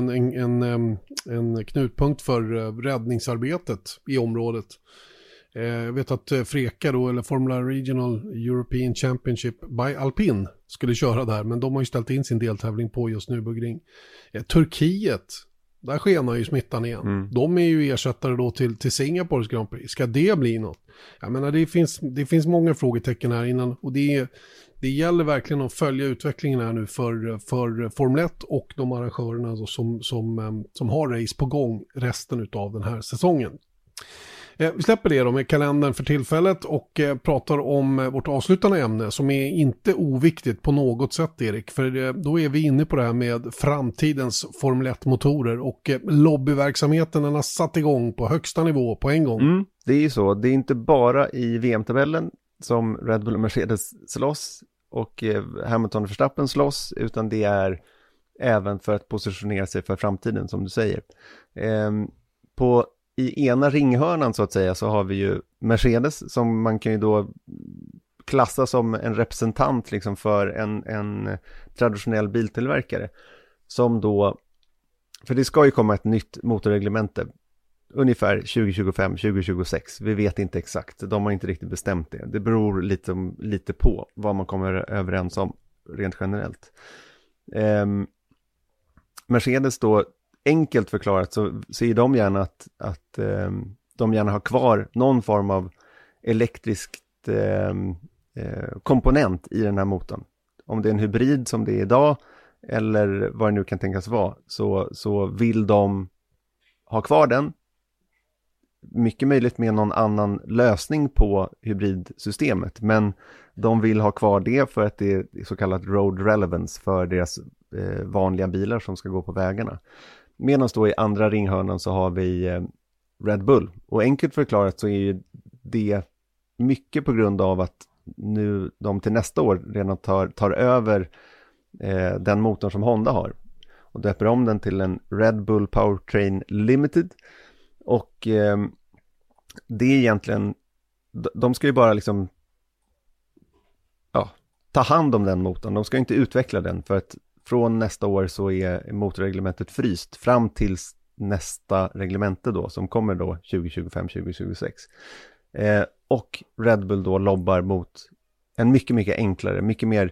en knutpunkt för räddningsarbetet i området. Jag vet att Freka då, eller Formula Regional European Championship by Alpine skulle köra där, men de har ju ställt in sin deltävling på just Nürburgring. Turkiet, där skenar ju smittan igen. De är ju ersättare då till Singapores Grand Prix. Ska det bli något? Jag menar, det finns många frågetecken här innan, och det gäller verkligen att följa utvecklingen här nu för Formel 1 och de arrangörerna då som har race på gång resten av den här säsongen. Vi släpper det då med kalendern för tillfället och pratar om vårt avslutande ämne som är inte oviktigt på något sätt, Erik. För då är vi inne på det här med framtidens Formel 1-motorer och lobbyverksamheten har satt igång på högsta nivå på en gång. Det är ju så. Det är inte bara i VM-tabellen som Red Bull och Mercedes slåss och Hamilton och Verstappen slåss, utan det är även för att positionera sig för framtiden, som du säger. I ena ringhörnan så att säga så har vi ju Mercedes, som man kan ju då klassa som en representant liksom för en traditionell biltillverkare, som då, för det ska ju komma ett nytt motorreglemente ungefär 2025-2026. Vi vet inte exakt, de har inte riktigt bestämt det. Det beror lite på vad man kommer överens om rent generellt. Mercedes då, enkelt förklarat så ser de gärna att de gärna har kvar någon form av elektriskt komponent i den här motorn. Om det är en hybrid som det är idag eller vad det nu kan tänkas vara, så vill de ha kvar den. Mycket möjligt med någon annan lösning på hybridsystemet, men de vill ha kvar det för att det är så kallat road relevance för deras vanliga bilar som ska gå på vägarna. Medan då i andra ringhörnan så har vi Red Bull. Och enkelt förklarat så är ju det mycket på grund av att nu de till nästa år redan tar över den motorn som Honda har. Och döper om den till en Red Bull Powertrain Limited. Och det är egentligen, de ska ju bara liksom ta hand om den motorn. De ska inte utveckla den, för att från nästa år så är motorreglementet fryst fram till nästa reglemente då, som kommer då 2025-2026. Och Red Bull då lobbar mot en mycket, mycket enklare, mycket mer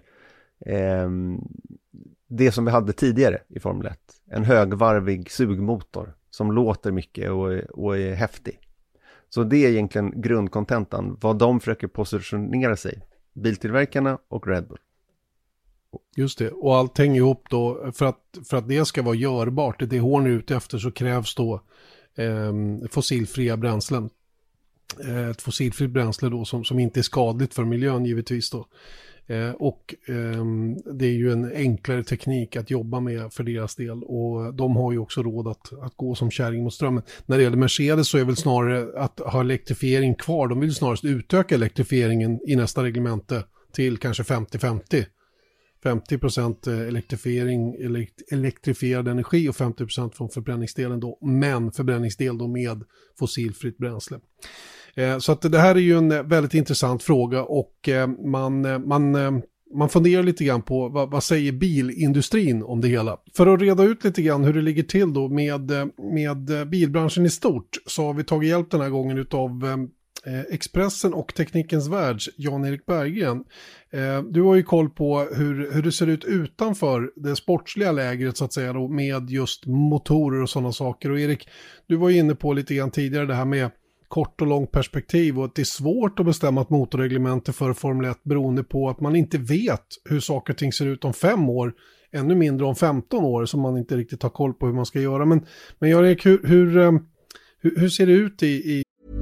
det som vi hade tidigare i Formel 1. En högvarvig sugmotor som låter mycket och är häftig. Så det är egentligen grundkontentan, vad de försöker positionera sig, biltillverkarna och Red Bull. Just det, och allt hänger ihop då, för att det ska vara görbart, det hon är ute efter, så krävs då fossilfria bränslen. Ett fossilfritt bränsle då som inte är skadligt för miljön givetvis då. Det är ju en enklare teknik att jobba med för deras del, och de har ju också råd att gå som kärring mot strömmen. När det gäller Mercedes så är väl snarare att ha elektrifiering kvar. De vill snarast utöka elektrifieringen i nästa reglemente till kanske 50-50. 50% elektrifiering, elektrifierad energi och 50% från förbränningsdelen då, men förbränningsdel då med fossilfritt bränsle. Så att det här är ju en väldigt intressant fråga, och man funderar lite grann på vad säger bilindustrin om det hela. För att reda ut lite grann hur det ligger till då med bilbranschen i stort, så har vi tagit hjälp den här gången utav Expressen och Teknikens Världs Jan-Erik Berggren. Du har ju koll på hur det ser ut utanför det sportsliga lägret så att säga då, med just motorer och sådana saker. Och Erik, du var ju inne på lite grann tidigare det här med kort och långt perspektiv, och att det är svårt att bestämma ett motorreglemente för Formel 1 beroende på att man inte vet hur saker och ting ser ut om 5 år, ännu mindre om 15 år, som man inte riktigt har koll på hur man ska göra. Men Jan-Erik, hur ser det ut i...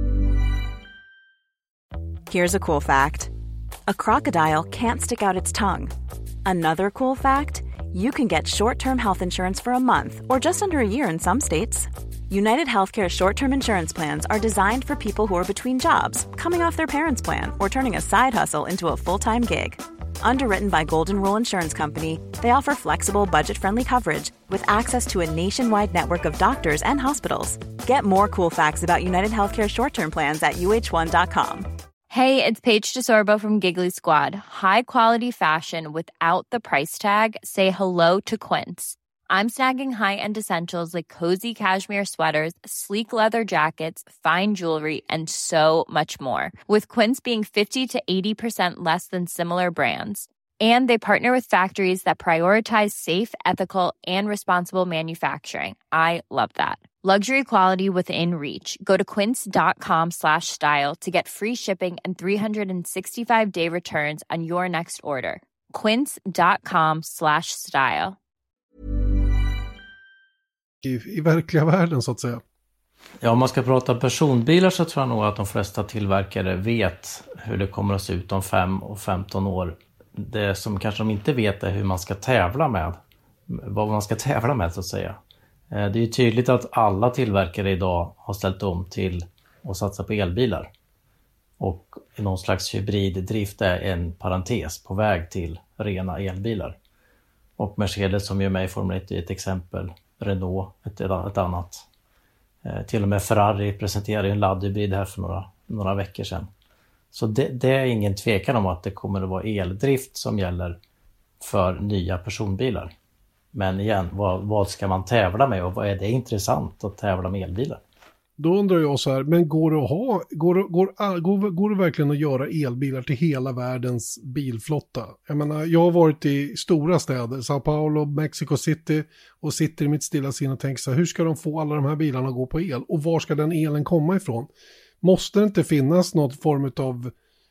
Here's a cool fact. A crocodile can't stick out its tongue. Another cool fact, you can get short-term health insurance for a month or just under a year in some states. United Healthcare short-term insurance plans are designed for people who are between jobs, coming off their parents' plan, or turning a side hustle into a full-time gig. Underwritten by Golden Rule Insurance Company, they offer flexible, budget-friendly coverage with access to a nationwide network of doctors and hospitals. Get more cool facts about United Healthcare short-term plans at uh1.com. Hey, it's Paige DeSorbo from Giggly Squad. High quality fashion without the price tag. Say hello to Quince. I'm snagging high-end essentials like cozy cashmere sweaters, sleek leather jackets, fine jewelry, and so much more. With Quince being 50 to 80% less than similar brands. And they partner with factories that prioritize safe, ethical, and responsible manufacturing. I love that. Luxury quality within reach. Go to quince.com/style to get free shipping and 365-day returns on your next order. Quince.com/style. I verkliga världen så att säga. Ja, om man ska prata personbilar så tror jag nog att de flesta tillverkare vet hur det kommer att se ut om 5 och 15 år. Det som kanske de inte vet är hur man ska tävla med. Vad man ska tävla med så att säga. Det är ju tydligt att alla tillverkare idag har ställt om till att satsa på elbilar. Och någon slags hybriddrift är en parentes på väg till rena elbilar. Och Mercedes som gör med i Formel 1 är ett exempel. Renault ett annat. Till och med Ferrari presenterade en laddhybrid här för några veckor sedan. Så det är ingen tvekan om att det kommer att vara eldrift som gäller för nya personbilar. Men igen, vad ska man tävla med och vad är det intressant att tävla med elbilar? Då undrar jag så här, men går det verkligen att göra elbilar till hela världens bilflotta? Jag menar, jag har varit i stora städer, Sao Paulo, Mexico City, och sitter i mitt stilla sinne och tänker så här, hur ska de få alla de här bilarna att gå på el? Och var ska den elen komma ifrån? Måste det inte finnas någon form av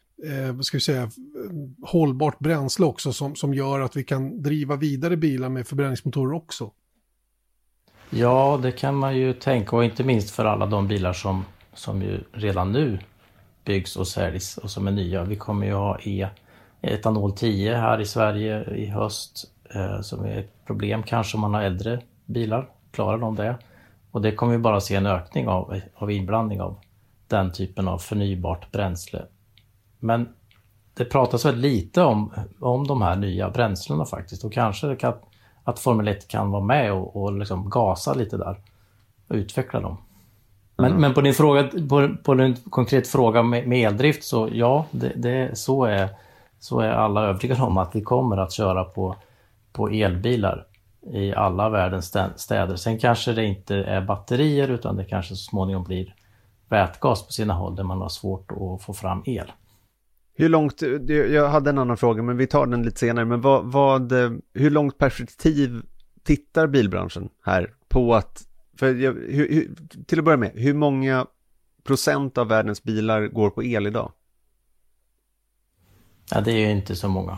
hållbart bränsle också som gör att vi kan driva vidare bilar med förbränningsmotorer också? Ja, det kan man ju tänka, och inte minst för alla de bilar som ju redan nu byggs och säljs och som är nya. Vi kommer ju ha etanol 10 här i Sverige i höst som är ett problem kanske om man har äldre bilar. Klarar de det? Och det kommer vi bara se en ökning av inblandning av den typen av förnybart bränsle. Men det pratas väldigt lite om de här nya bränslena faktiskt, och kanske att Formel 1 kan vara med och liksom gasa lite där och utveckla dem. Men på din fråga, på en konkret fråga med eldrift, så ja, så är alla övertygade om att vi kommer att köra på elbilar i alla världens städer. Sen kanske det inte är batterier, utan det kanske så småningom blir vätgas på sina håll där man har svårt att få fram el. Hur långt, jag hade en annan fråga men vi tar den lite senare, men hur långt perspektiv tittar bilbranschen här på att, till att börja med, hur många procent av världens bilar går på el idag? Ja, det är ju inte så många.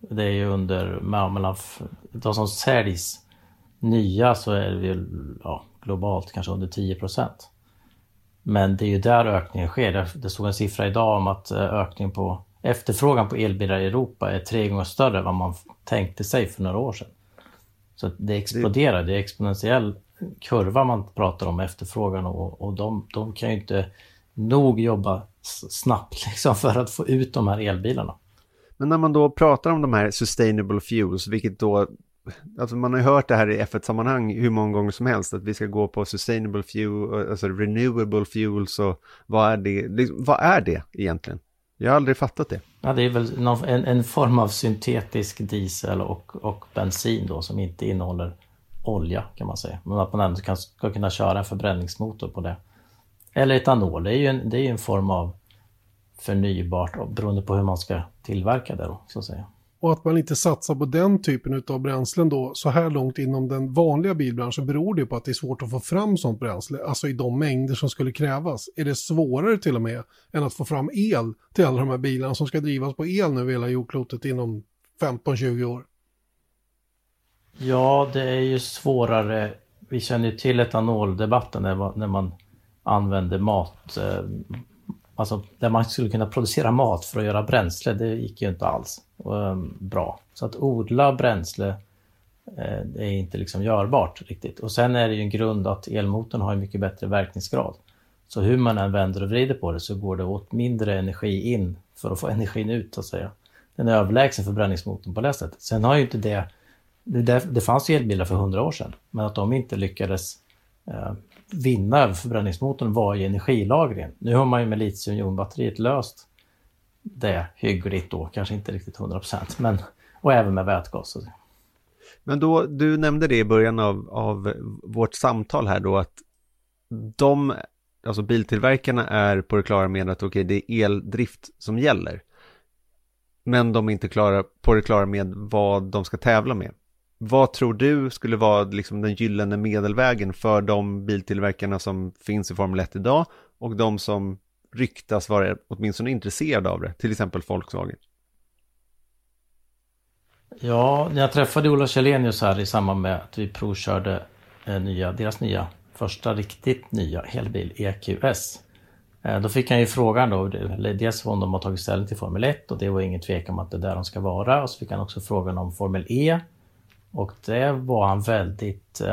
Det är ju under mellan de som säljs nya, så är det ju globalt kanske under 10%. Men det är ju där ökningen sker. Det stod en siffra idag om att ökningen på efterfrågan på elbilar i Europa är 3 gånger större än vad man tänkte sig för några år sedan. Så det exploderar, det är exponentiell kurva man pratar om efterfrågan, och de kan ju inte nog jobba snabbt liksom för att få ut de här elbilarna. Men när man då pratar om de här sustainable fuels, vilket då, alltså man har ju hört det här i F1-sammanhang hur många gånger som helst, att vi ska gå på sustainable fuel, alltså renewable fuels, och vad är det egentligen? Jag har aldrig fattat det. Ja, det är väl en form av syntetisk diesel och bensin då, som inte innehåller olja, kan man säga. Men att man ändå ska kunna köra en förbränningsmotor på det. Eller etanol, det är ju en form av förnybart, beroende på hur man ska tillverka det då, så att säga. Och att man inte satsar på den typen av bränslen då så här långt inom den vanliga bilbranschen beror det på att det är svårt att få fram sånt bränsle, alltså i de mängder som skulle krävas. Är det svårare till och med än att få fram el till alla de här bilarna som ska drivas på el nu i hela jordklotet inom 15-20 år? Ja, det är ju svårare. Vi känner ju till etanoldebatten när man använder mat, alltså där man skulle kunna producera mat för att göra bränsle. Det gick ju inte alls bra. Så att odla bränsle är inte liksom görbart riktigt. Och sen är det ju en grund att elmotorn har en mycket bättre verkningsgrad. Så hur man än vänder och vrider på det så går det åt mindre energi in för att få energin ut, så att säga. Den är överlägsen förbränningsmotorn på det sättet. Sen har ju inte det fanns ju elbilar för 100 år sedan, men att de inte lyckades vinna över förbränningsmotorn var i energilagringen. Nu har man ju med litiumjonbatteriet löst det hyggligt då, kanske inte riktigt 100%, men och även med vätgas. Men då, du nämnde det i början av vårt samtal här då, att alltså biltillverkarna är på det klara med att okej, det är eldrift som gäller. Men de är inte på det klara med vad de ska tävla med. Vad tror du skulle vara liksom den gyllene medelvägen för de biltillverkarna som finns i Formel 1 idag och de som ryktas vara åtminstone intresserade av det, till exempel Volkswagen? Ja, när jag träffade Ola Källenius här i samband med att vi provkörde deras nya, första riktigt nya elbil EQS. Då fick han ju frågan då, dels om de har tagit ställning till Formel 1 och det var ingen tvekan om att det är där de ska vara. Och så fick han också frågan om Formel E. Och det var han väldigt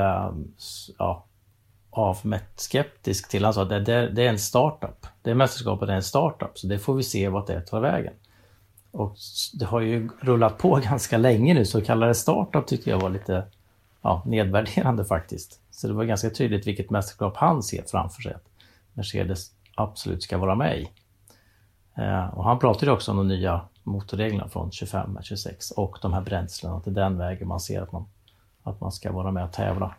avmätt skeptisk till. Han sa att det är en startup. Det är mästerskapet, det är en startup. Så det får vi se vart det tar vägen. Och det har ju rullat på ganska länge nu, så kallade startup tyckte jag var lite nedvärderande faktiskt. Så det var ganska tydligt vilket mästerskap han ser framför sig att Mercedes absolut ska vara med i. Och han pratade också om de nya motorreglerna från 25-26 och de här bränslena, att det är den vägen man ser att man ska vara med och tävla.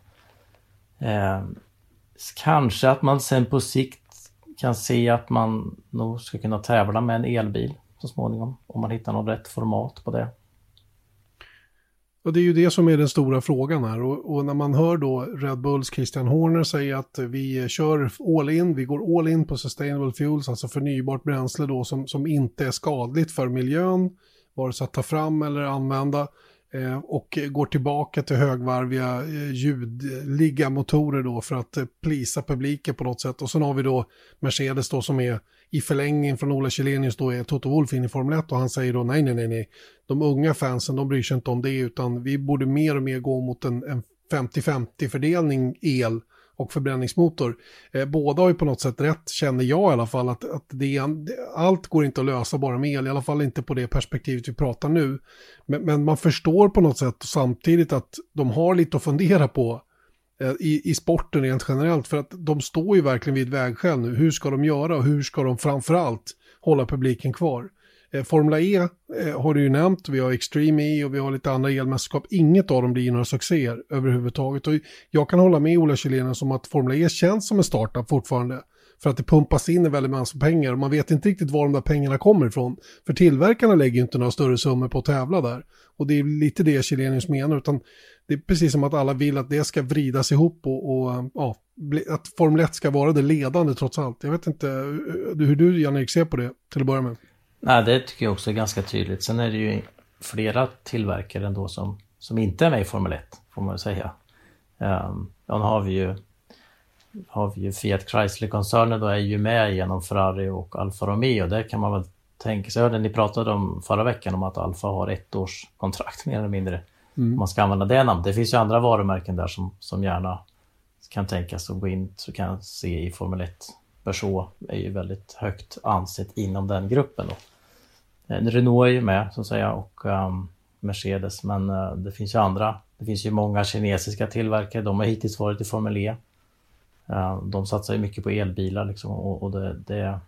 Kanske att man sen på sikt kan se att man nog ska kunna tävla med en elbil så småningom, om man hittar något rätt format på det. Och det är ju det som är den stora frågan här. Och när man hör då Red Bulls Christian Horner säga att vi kör all in, vi går all in på sustainable fuels, alltså förnybart bränsle då som inte är skadligt för miljön, vare sig att ta fram eller använda, och går tillbaka till högvarviga ljudliga motorer då för att plisa publiken på något sätt. Och sen har vi då Mercedes då som är i förlängning från Ola Källenius då är Toto Wolff in i Formel 1 och han säger då nej. De unga fansen, de bryr sig inte om det, utan vi borde mer och mer gå mot en 50-50 fördelning el och förbränningsmotor. Båda har ju på något sätt rätt, känner jag i alla fall, att allt går inte att lösa bara med el, i alla fall inte på det perspektivet vi pratar nu. Men man förstår på något sätt samtidigt att de har lite att fundera på i sporten rent generellt, för att de står ju verkligen vid vägskäl nu. Hur ska de göra och hur ska de framförallt hålla publiken kvar? Formula E har du ju nämnt, vi har Extreme E och vi har lite andra elmästerskap. Inget av dem blir några succéer överhuvudtaget. Och jag kan hålla med Ola Källenius om att Formula E känns som en startup fortfarande. För att det pumpas in en väldigt massa pengar och man vet inte riktigt var de där pengarna kommer ifrån. För tillverkarna lägger ju inte några större summor på att tävla där. Och det är lite det Källenius menar, utan det är precis som att alla vill att det ska vridas ihop och att Formel 1 ska vara det ledande trots allt. Jag vet inte hur du, Jan-Erik, ser på det till att börja med. Nej, det tycker jag också är ganska tydligt. Sen är det ju flera tillverkare ändå som inte är med i Formel 1, får man säga. Då har vi ju Fiat Chrysler-koncernen, då är ju med genom Ferrari och Alfa Romeo. Där kan man väl tänka sig, ni pratade om förra veckan om att Alfa har 1 års kontrakt mer eller mindre. Man ska använda det namn. Det finns ju andra varumärken där som gärna kan tänkas att gå in, så kan jag se i Formel 1. Peugeot är ju väldigt högt ansett inom den gruppen då. Renault är ju med så att säga, och Mercedes, men det finns ju andra. Det finns ju många kinesiska tillverkare, de har hittills varit i Formel E. De satsar ju mycket på elbilar liksom, och det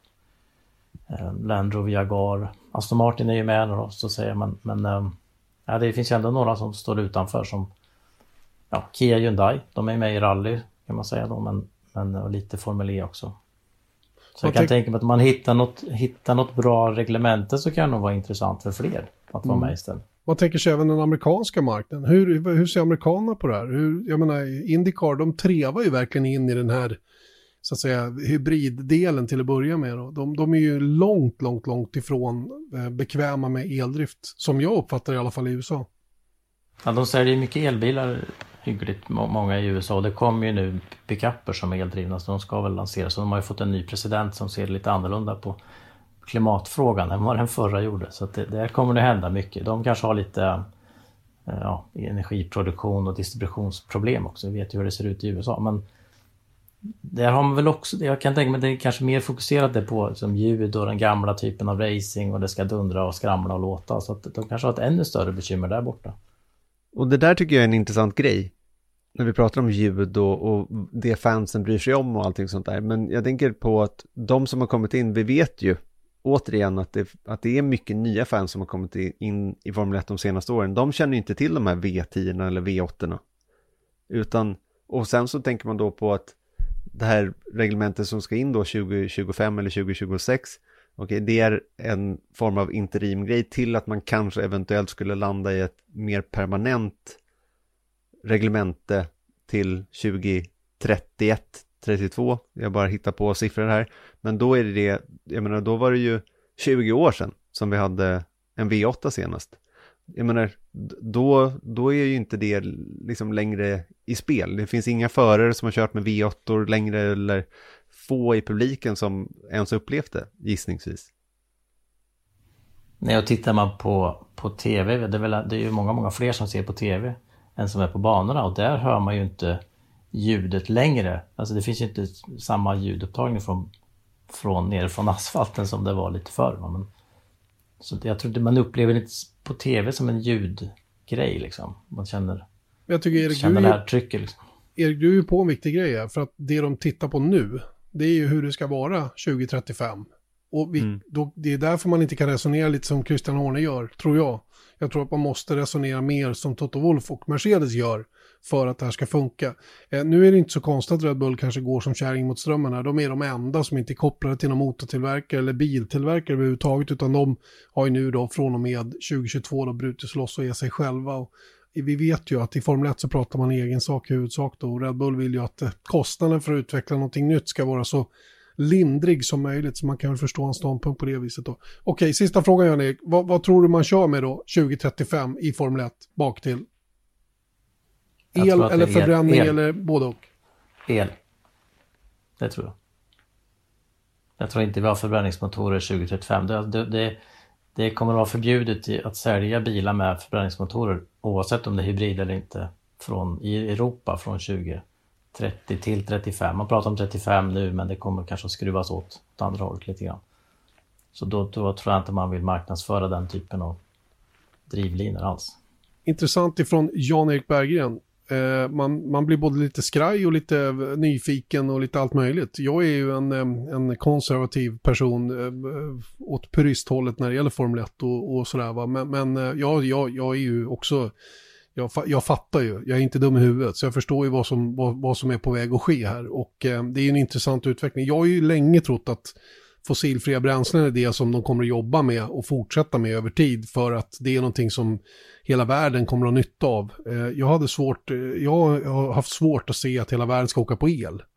Land Rover, Jaguar, Aston Martin är ju med då, så att säga, men det finns ju ändå några som står utanför, som Kia, Hyundai, de är med i rally kan man säga då, men lite Formel E också. Så jag kan tänka mig att om man hittar något bra reglemente, så kan det nog vara intressant för fler att vara med istället. Man tänker sig även den amerikanska marknaden. Hur ser amerikanerna på det här? Jag menar, IndyCar, de trevar ju verkligen in i den här, så att säga, hybriddelen till att börja med. De är ju långt ifrån bekväma med eldrift, som jag uppfattar i alla fall i USA. Ja, de säljer mycket elbilar hyggligt många i USA, och det kommer ju nu pick-upper som är eldrivna, så de ska väl lanseras. Så de har ju fått en ny president som ser lite annorlunda på klimatfrågan än vad den förra gjorde, så att där kommer det hända mycket. De kanske har lite energiproduktion och distributionsproblem också. Vi vet ju hur det ser ut i USA, men där har man väl också, jag kan tänka mig, det är kanske mer fokuserat på som ljud och den gamla typen av racing, och det ska dundra och skramla och låta, så att de kanske har ett ännu större bekymmer där borta. Och det där tycker jag är en intressant grej. När vi pratar om ljud och det fansen bryr sig om och allting sånt där. Men jag tänker på att de som har kommit in, vi vet ju återigen att det är mycket nya fans som har kommit in i Formel 1 de senaste åren. De känner ju inte till de här V10 eller V8. Och sen så tänker man då på att det här reglementet som ska in då 2025 eller 2026, det är en form av interimgrej till att man kanske eventuellt skulle landa i ett mer permanent reglemente till 2031-32. Jag bara hittar på siffror här. Men då är det, jag menar, då var det ju 20 år sedan som vi hade en V8 senast. Jag menar, då är ju inte det liksom längre i spel. Det finns inga förare som har kört med V8 längre, eller få i publiken som ens upplevt det, gissningsvis. När jag tittar man på tv, det är ju många fler som ser på tv än som är på banorna, och där hör man ju inte ljudet längre. Alltså det finns ju inte samma ljudupptagning nere från asfalten som det var lite förr. Men, så jag tror att man upplever det på tv som en ljudgrej liksom. Man känner det här trycket liksom. Erik, du är ju på en viktig grej här, för att det de tittar på nu, det är ju hur det ska vara 2035. Och det är därför man inte kan resonera lite som Christian Horner gör, tror jag. Jag tror att man måste resonera mer som Toto Wolff och Mercedes gör för att det här ska funka. Nu är det inte så konstigt att Red Bull kanske går som kärring mot strömmen här. De är de enda som inte är kopplade till någon motortillverkare eller biltillverkare överhuvudtaget, utan de har ju nu då från och med 2022 då brutits loss och är sig själva. Och vi vet ju att i Formel 1 så pratar man egen sak i huvudsak då. Red Bull vill ju att kostnaden för att utveckla någonting nytt ska vara så lindrig som möjligt, så man kan väl förstå en ståndpunkt på det viset då. Okej, sista frågan, Jan-Erik. Vad tror du man kör med då 2035 i Formel 1 bak till? El eller förbränning eller både och? El. Det tror jag. Jag tror inte vi har förbränningsmotorer 2035. Det kommer att vara förbjudet att sälja bilar med förbränningsmotorer, oavsett om det är hybrid eller inte, i Europa från 2030 till 35. Man pratar om 35 nu, men det kommer kanske att skruvas åt andra hållet lite grann. Så då tror jag inte man vill marknadsföra den typen av drivlinor alls. Intressant ifrån Jan-Erik Berggren. Man blir både lite skraj och lite nyfiken och lite allt möjligt. Jag är ju en konservativ person åt puristhållet när det gäller Formel 1 och sådär va. Men jag är ju också, jag fattar ju, jag är inte dum i huvudet, så jag förstår ju vad som är på väg att ske här, och det är ju en intressant utveckling. Jag har ju länge trott att fossilfria bränslen är det som de kommer att jobba med och fortsätta med över tid, för att det är någonting som hela världen kommer att ha nytta av. Jag har haft svårt att se att hela världen ska åka på el.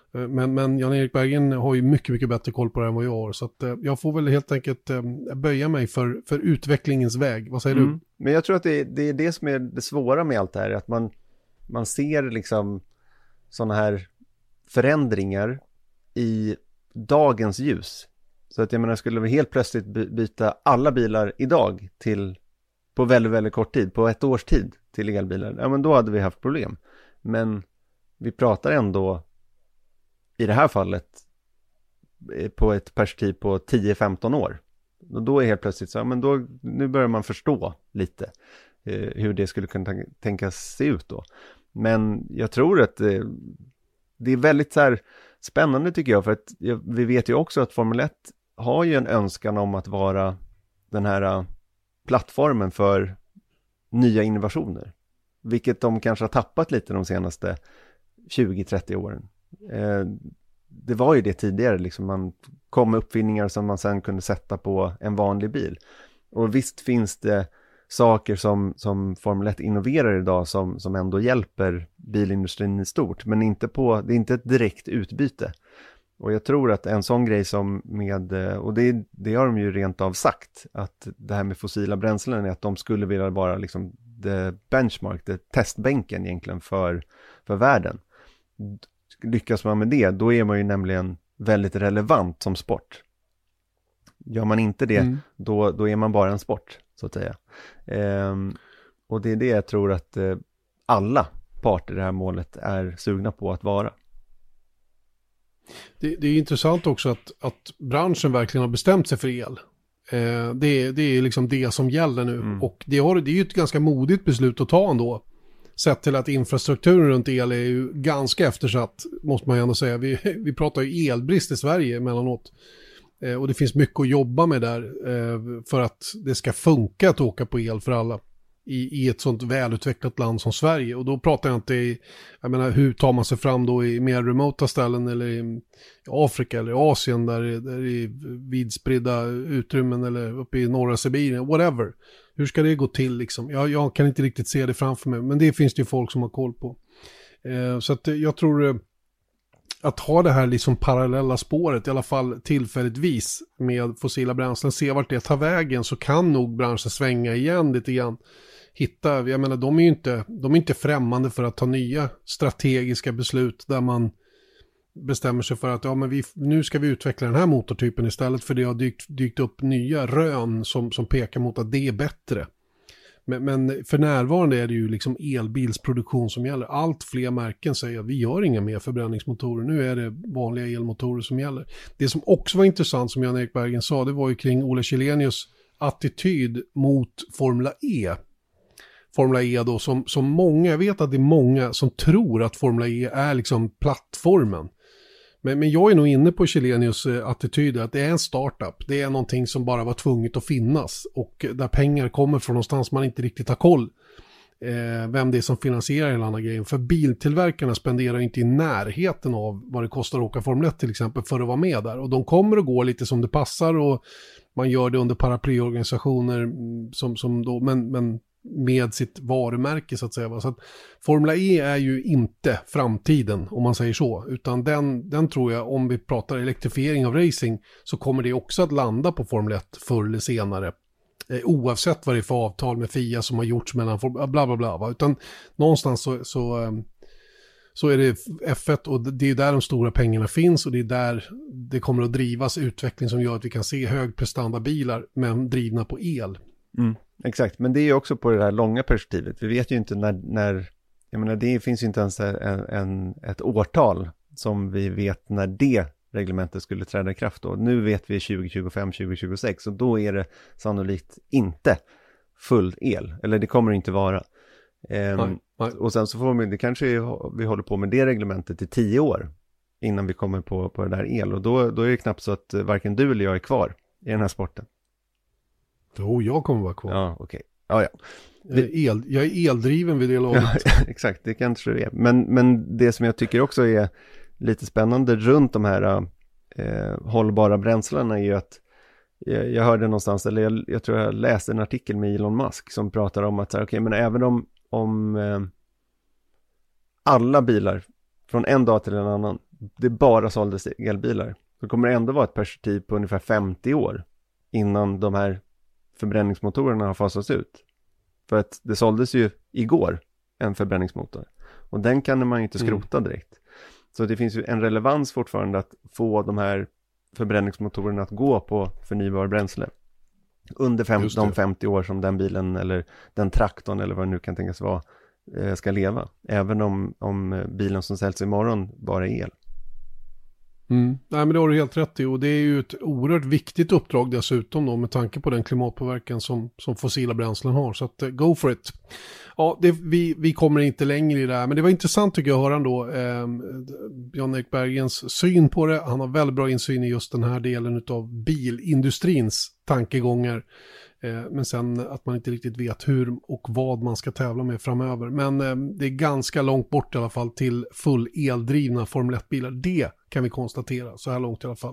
Men Jan-Erik Berggren har ju mycket, mycket bättre koll på det än vad jag har. Så att, jag får väl helt enkelt böja mig för utvecklingens väg. Vad säger du? Men jag tror att det är det som är det svåra med allt det här. Att man ser liksom sådana här förändringar i dagens ljus. Så att jag menar, skulle vi helt plötsligt byta alla bilar idag på väldigt, väldigt kort tid, på ett års tid till elbilar, ja men då hade vi haft problem. Men vi pratar ändå i det här fallet på ett perspektiv på 10-15 år. Och då är helt plötsligt så, ja, men nu börjar man förstå lite hur det skulle kunna tänkas se ut då. Men jag tror att det är väldigt så här spännande tycker jag, för att vi vet ju också att Formel 1 har ju en önskan om att vara den här plattformen för nya innovationer. Vilket de kanske har tappat lite de senaste 20-30 åren. Det var ju det tidigare, liksom man kom med uppfinningar som man sen kunde sätta på en vanlig bil. Och visst finns det saker som Formel 1 innoverar idag som ändå hjälper bilindustrin i stort, men det är inte ett direkt utbyte. Och jag tror att en sån grej som och det har de ju rent av sagt, att det här med fossila bränslen är att de skulle vilja vara liksom the benchmark, det testbänken egentligen för världen. Lyckas man med det, då är man ju nämligen väldigt relevant som sport. Gör man inte det, då är man bara en sport, så att säga. Och det är det jag tror att alla parter i det här målet är sugna på att vara. Det är intressant också att branschen verkligen har bestämt sig för el. Det är liksom det som gäller nu. Och det är ju ett ganska modigt beslut att ta ändå. Sett till att infrastrukturen runt el är ju ganska eftersatt, måste man ju ändå säga. Vi pratar ju elbrist i Sverige emellanåt. Och det finns mycket att jobba med där för att det ska funka att åka på el för alla i ett sånt välutvecklat land som Sverige. Och då pratar jag inte jag menar, hur tar man sig fram då i mer remota ställen eller i Afrika eller Asien där det är vidspridda utrymmen eller uppe i norra Sibirien, whatever. Hur ska det gå till liksom? Jag kan inte riktigt se det framför mig, men det finns det ju folk som har koll på. Så att jag tror att ha det här liksom parallella spåret, i alla fall tillfälligtvis med fossila bränslen, se vart det tar vägen, så kan nog branschen svänga igen lite grann. Jag menar, de är inte främmande för att ta nya strategiska beslut där man bestämmer sig för att nu ska vi utveckla den här motortypen istället, för det har dykt upp nya rön som pekar mot att det är bättre. Men för närvarande är det ju liksom elbilsproduktion som gäller. Allt fler märken säger att vi gör inga mer förbränningsmotorer. Nu är det vanliga elmotorer som gäller. Det som också var intressant, som Jan-Erik Berggren sa, det var ju kring Ola Källenius attityd mot Formula E. Formula E då, som många, jag vet att det är många som tror att Formula E är liksom plattformen. Men jag är nog inne på Källenius attityd att det är en startup. Det är någonting som bara var tvunget att finnas. Och där pengar kommer från någonstans man inte riktigt har koll. Vem det är som finansierar hela andra grejen. För biltillverkarna spenderar inte i närheten av vad det kostar att åka Formel 1 till exempel för att vara med där. Och de kommer att gå lite som det passar, och man gör det under paraplyorganisationer som då, men med sitt varumärke så att säga. Så att Formula E är ju inte framtiden, om man säger så, utan den tror jag, om vi pratar elektrifiering av racing, så kommer det också att landa på Formel 1 förr eller senare, oavsett vad det är för avtal med FIA som har gjorts mellan bla bla bla, utan någonstans så är det F1, och det är där de stora pengarna finns, och det är där det kommer att drivas utveckling som gör att vi kan se högprestandabilar men drivna på el. Exakt, men det är ju också på det här långa perspektivet. Vi vet ju inte när jag menar, det finns ju inte ens ett årtal som vi vet när det reglementet skulle träda i kraft då. Nu vet vi 2025, 2026, och då är det sannolikt inte full el, eller det kommer det inte vara. Nej. Och sen så får det kanske vi håller på med det reglementet i 10 år innan vi kommer på det där el, och då är det knappt så att varken du eller jag är kvar i den här sporten. Jo, jag kommer vara kvar. Ja, okej. Ja. Jag är eldriven vid det laget. Ja, exakt, det kanske det är. Men det som jag tycker också är lite spännande runt de här hållbara bränslena är ju att jag hörde någonstans, eller jag tror jag läste en artikel med Elon Musk som pratar om att okej, men även om alla bilar från en dag till en annan det bara såldes elbilar, så kommer det ändå vara ett perspektiv på ungefär 50 år innan de här förbränningsmotorerna har fasats ut. För att det såldes ju igår en förbränningsmotor. Och den kan man ju inte skrota direkt. Så det finns ju en relevans fortfarande att få de här förbränningsmotorerna att gå på förnybar bränsle. Under de 50 år som den bilen eller den traktorn eller vad det nu kan tänkas vara ska leva. Även om bilen som säljs imorgon bara är el. Nej, men det har du helt rätt i, och det är ju ett oerhört viktigt uppdrag dessutom då, med tanke på den klimatpåverkan som fossila bränslen har, så att go for it. Ja, vi kommer inte längre i det här, men det var intressant tycker jag att höra ändå Jan-Erik Bergens syn på det. Han har väldigt bra insyn i just den här delen av bilindustrins tankegångar. Men sen att man inte riktigt vet hur och vad man ska tävla med framöver. Men det är ganska långt bort i alla fall till full eldrivna Formel 1-bilar. Det kan vi konstatera, så här långt i alla fall.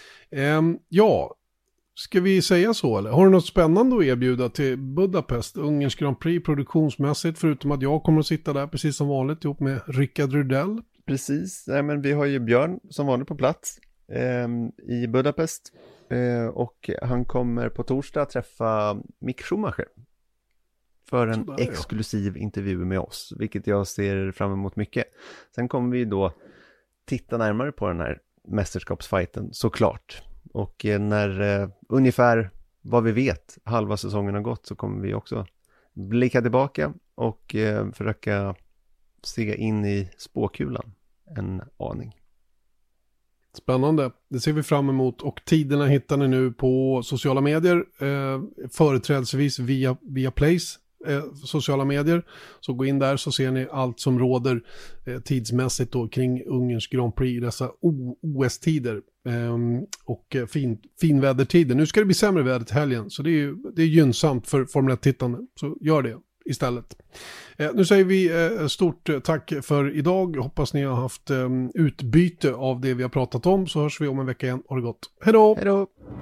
Ja, ska vi säga så eller? Har du något spännande att erbjuda till Budapest, Ungerns Grand Prix produktionsmässigt, förutom att jag kommer att sitta där precis som vanligt ihop med Rickard Rudell? Precis, men vi har ju Björn som vanligt på plats i Budapest. Och han kommer på torsdag träffa Mick Schumacher för en exklusiv intervju med oss, vilket jag ser fram emot mycket. Sen kommer vi då titta närmare på den här mästerskapsfighten såklart. Och när ungefär vad vi vet halva säsongen har gått, så kommer vi också blicka tillbaka och försöka se in i spåkulan en aning. Spännande, det ser vi fram emot, och tiderna hittar ni nu på sociala medier, företrädesvis via Plays sociala medier, så gå in där så ser ni allt som råder tidsmässigt då kring Ungerns Grand Prix i dessa OS-tider och finvädertider. Nu ska det bli sämre väder till helgen, så det är gynnsamt för Formel 1-tittande, så gör det istället. Nu säger vi stort tack för idag. Hoppas ni har haft utbyte av det vi har pratat om, så hörs vi om en vecka igen. Ha det gott. Hej då! Hej då!